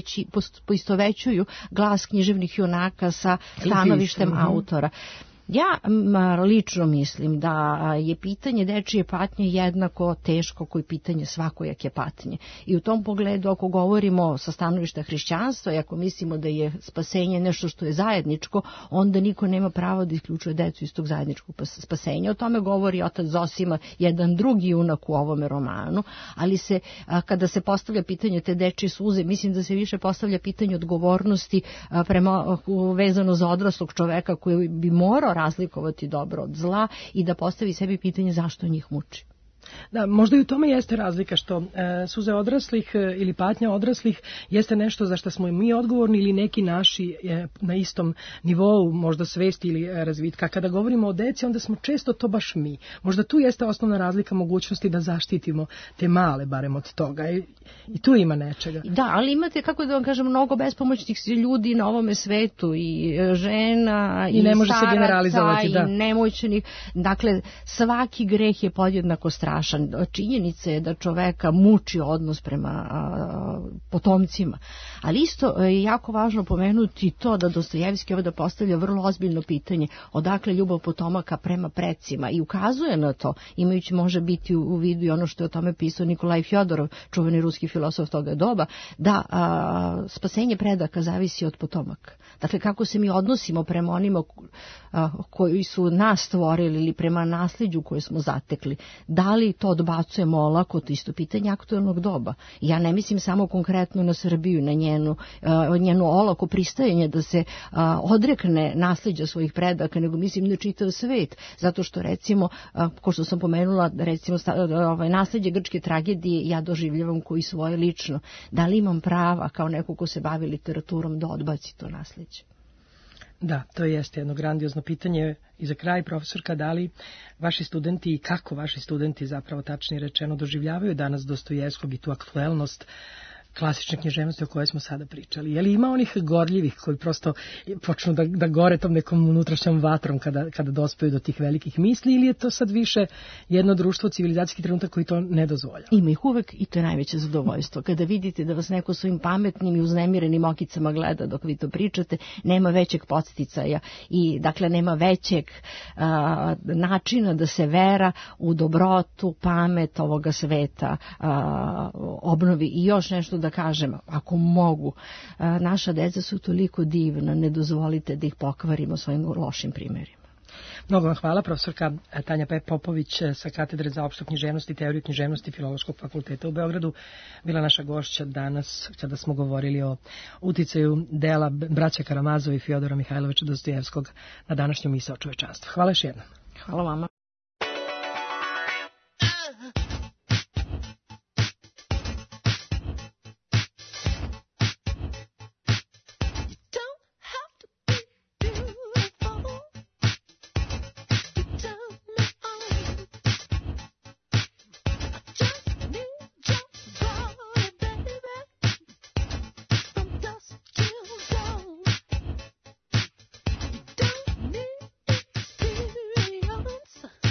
poistovećuju glas književnih junaka sa stanovištem uh-huh. autora. Ja lično mislim da je pitanje dečije patnje jednako teško kao i pitanje svakojake patnje. I u tom pogledu ako govorimo sa stanovišta hrišćanstva i ako mislimo da je spasenje nešto što je zajedničko, onda niko nema pravo da isključuje decu iz tog zajedničkog spasenja. O tome govori otac Zosima, jedan drugi junak u ovome romanu, ali se kada se postavlja pitanje te dečije suze, mislim da se više postavlja pitanje odgovornosti prema vezano za odraslog čoveka koji bi morao razlikovati dobro od zla i da postavi sebi pitanje zašto njih muči. Da, možda i u tome jeste razlika što e, suze odraslih e, ili patnja odraslih jeste nešto za što smo mi odgovorni ili neki naši e, na istom nivou možda svesti ili e, razvitka. Kada govorimo o deci, onda smo često to baš mi. Možda tu jeste osnovna razlika mogućnosti da zaštitimo te male, barem od toga. I, i tu ima nečega. Da, ali imate, kako da vam kažem, mnogo bespomoćnih ljudi na ovome svetu i žena i, I ne može staraca se generalizovati, da. I nemoćnih. Dakle, svaki greh je podjednako strašan. strašan. Činjenica je da čoveka muči odnos prema a, potomcima. Ali isto je jako važno pomenuti to da Dostojevski ovdje postavlja vrlo ozbiljno pitanje odakle ljubav potomaka prema precima i ukazuje na to, imajući može biti u, u vidu i ono što je o tome pisao Nikolaj Fjodorov, čuveni ruski filosof toga doba, da a, spasenje predaka zavisi od potomaka. Dakle, kako se mi odnosimo prema onima a, koji su nas stvorili ili prema nasljeđu koje smo zatekli. Da li to odbacujemo olako, to isto pitanje aktualnog doba. Ja ne mislim samo konkretno na Srbiju, na njenu, a, njenu olako pristajanje da se a, odrekne nasljeđa svojih predaka, nego mislim na čitav svet. Zato što recimo, a, ko što sam pomenula, recimo sta, ovaj, nasljeđe grčke tragedije ja doživljavam koji svoje lično. Da li imam prava kao neko ko se bavi literaturom da odbaci to nasljeđe? Da, to jeste jedno grandiozno pitanje. I za kraj, profesorka, da li vaši studenti i kako vaši studenti zapravo tačnije rečeno doživljavaju danas Dostojevskog i tu aktuelnost klasične književnosti o kojoj smo sada pričali? Je li ima onih gorljivih koji prosto počnu da, da gore tom nekom unutrašnjom vatrom kada, kada dospaju do tih velikih misli, ili je to sad više jedno društvo, civilizacijski trenutak koji to ne dozvolja? Ima ih uvek i to je najveće zadovoljstvo. Kada vidite da vas neko svojim pametnim i uznemirenim okicama gleda dok vi to pričate, nema većeg podsticaja i dakle nema većeg a, načina da se vera u dobrotu, pamet ovoga sveta a, obnovi. I još nešto da kažem, ako mogu, naša deca su toliko divna, ne dozvolite da ih pokvarimo svojim lošim primjerima. Mnogo vam hvala, profesorka Tanja Popović sa Katedre za opštu književnost i teoriju književnosti Filološkog fakulteta u Beogradu bila naša gošća danas kada smo govorili o uticaju dela braća Karamazova i Fjodora Mihajlovića Dostojevskog na današnju misao čovečanstva. Hvala još jednom. Hvala vama. Don't need experience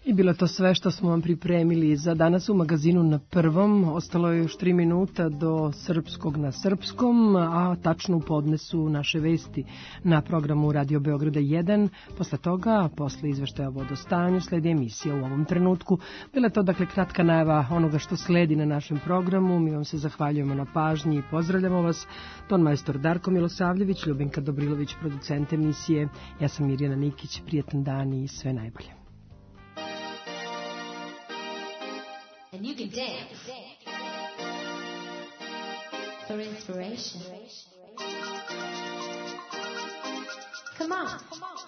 I bilo to sve što smo vam pripremili za danas u magazinu Na prvom. Ostalo je još tri minuta do Srpskog na srpskom, a tačno u podnesu naše vesti na programu Radio Beograda jedan. Posle toga, posle izveštaja o vodostanju, sledi emisija U ovom trenutku. Bila je to dakle kratka najava onoga što sledi na našem programu. Mi vam se zahvaljujemo na pažnji i pozdravljamo vas. Ton majstor Darko Milosavljević, Ljubinka Dobrilović, producent emisije. Ja sam Mirjana Nikić, prijetan dan i sve najbolje. And you can dance for inspiration. Come on.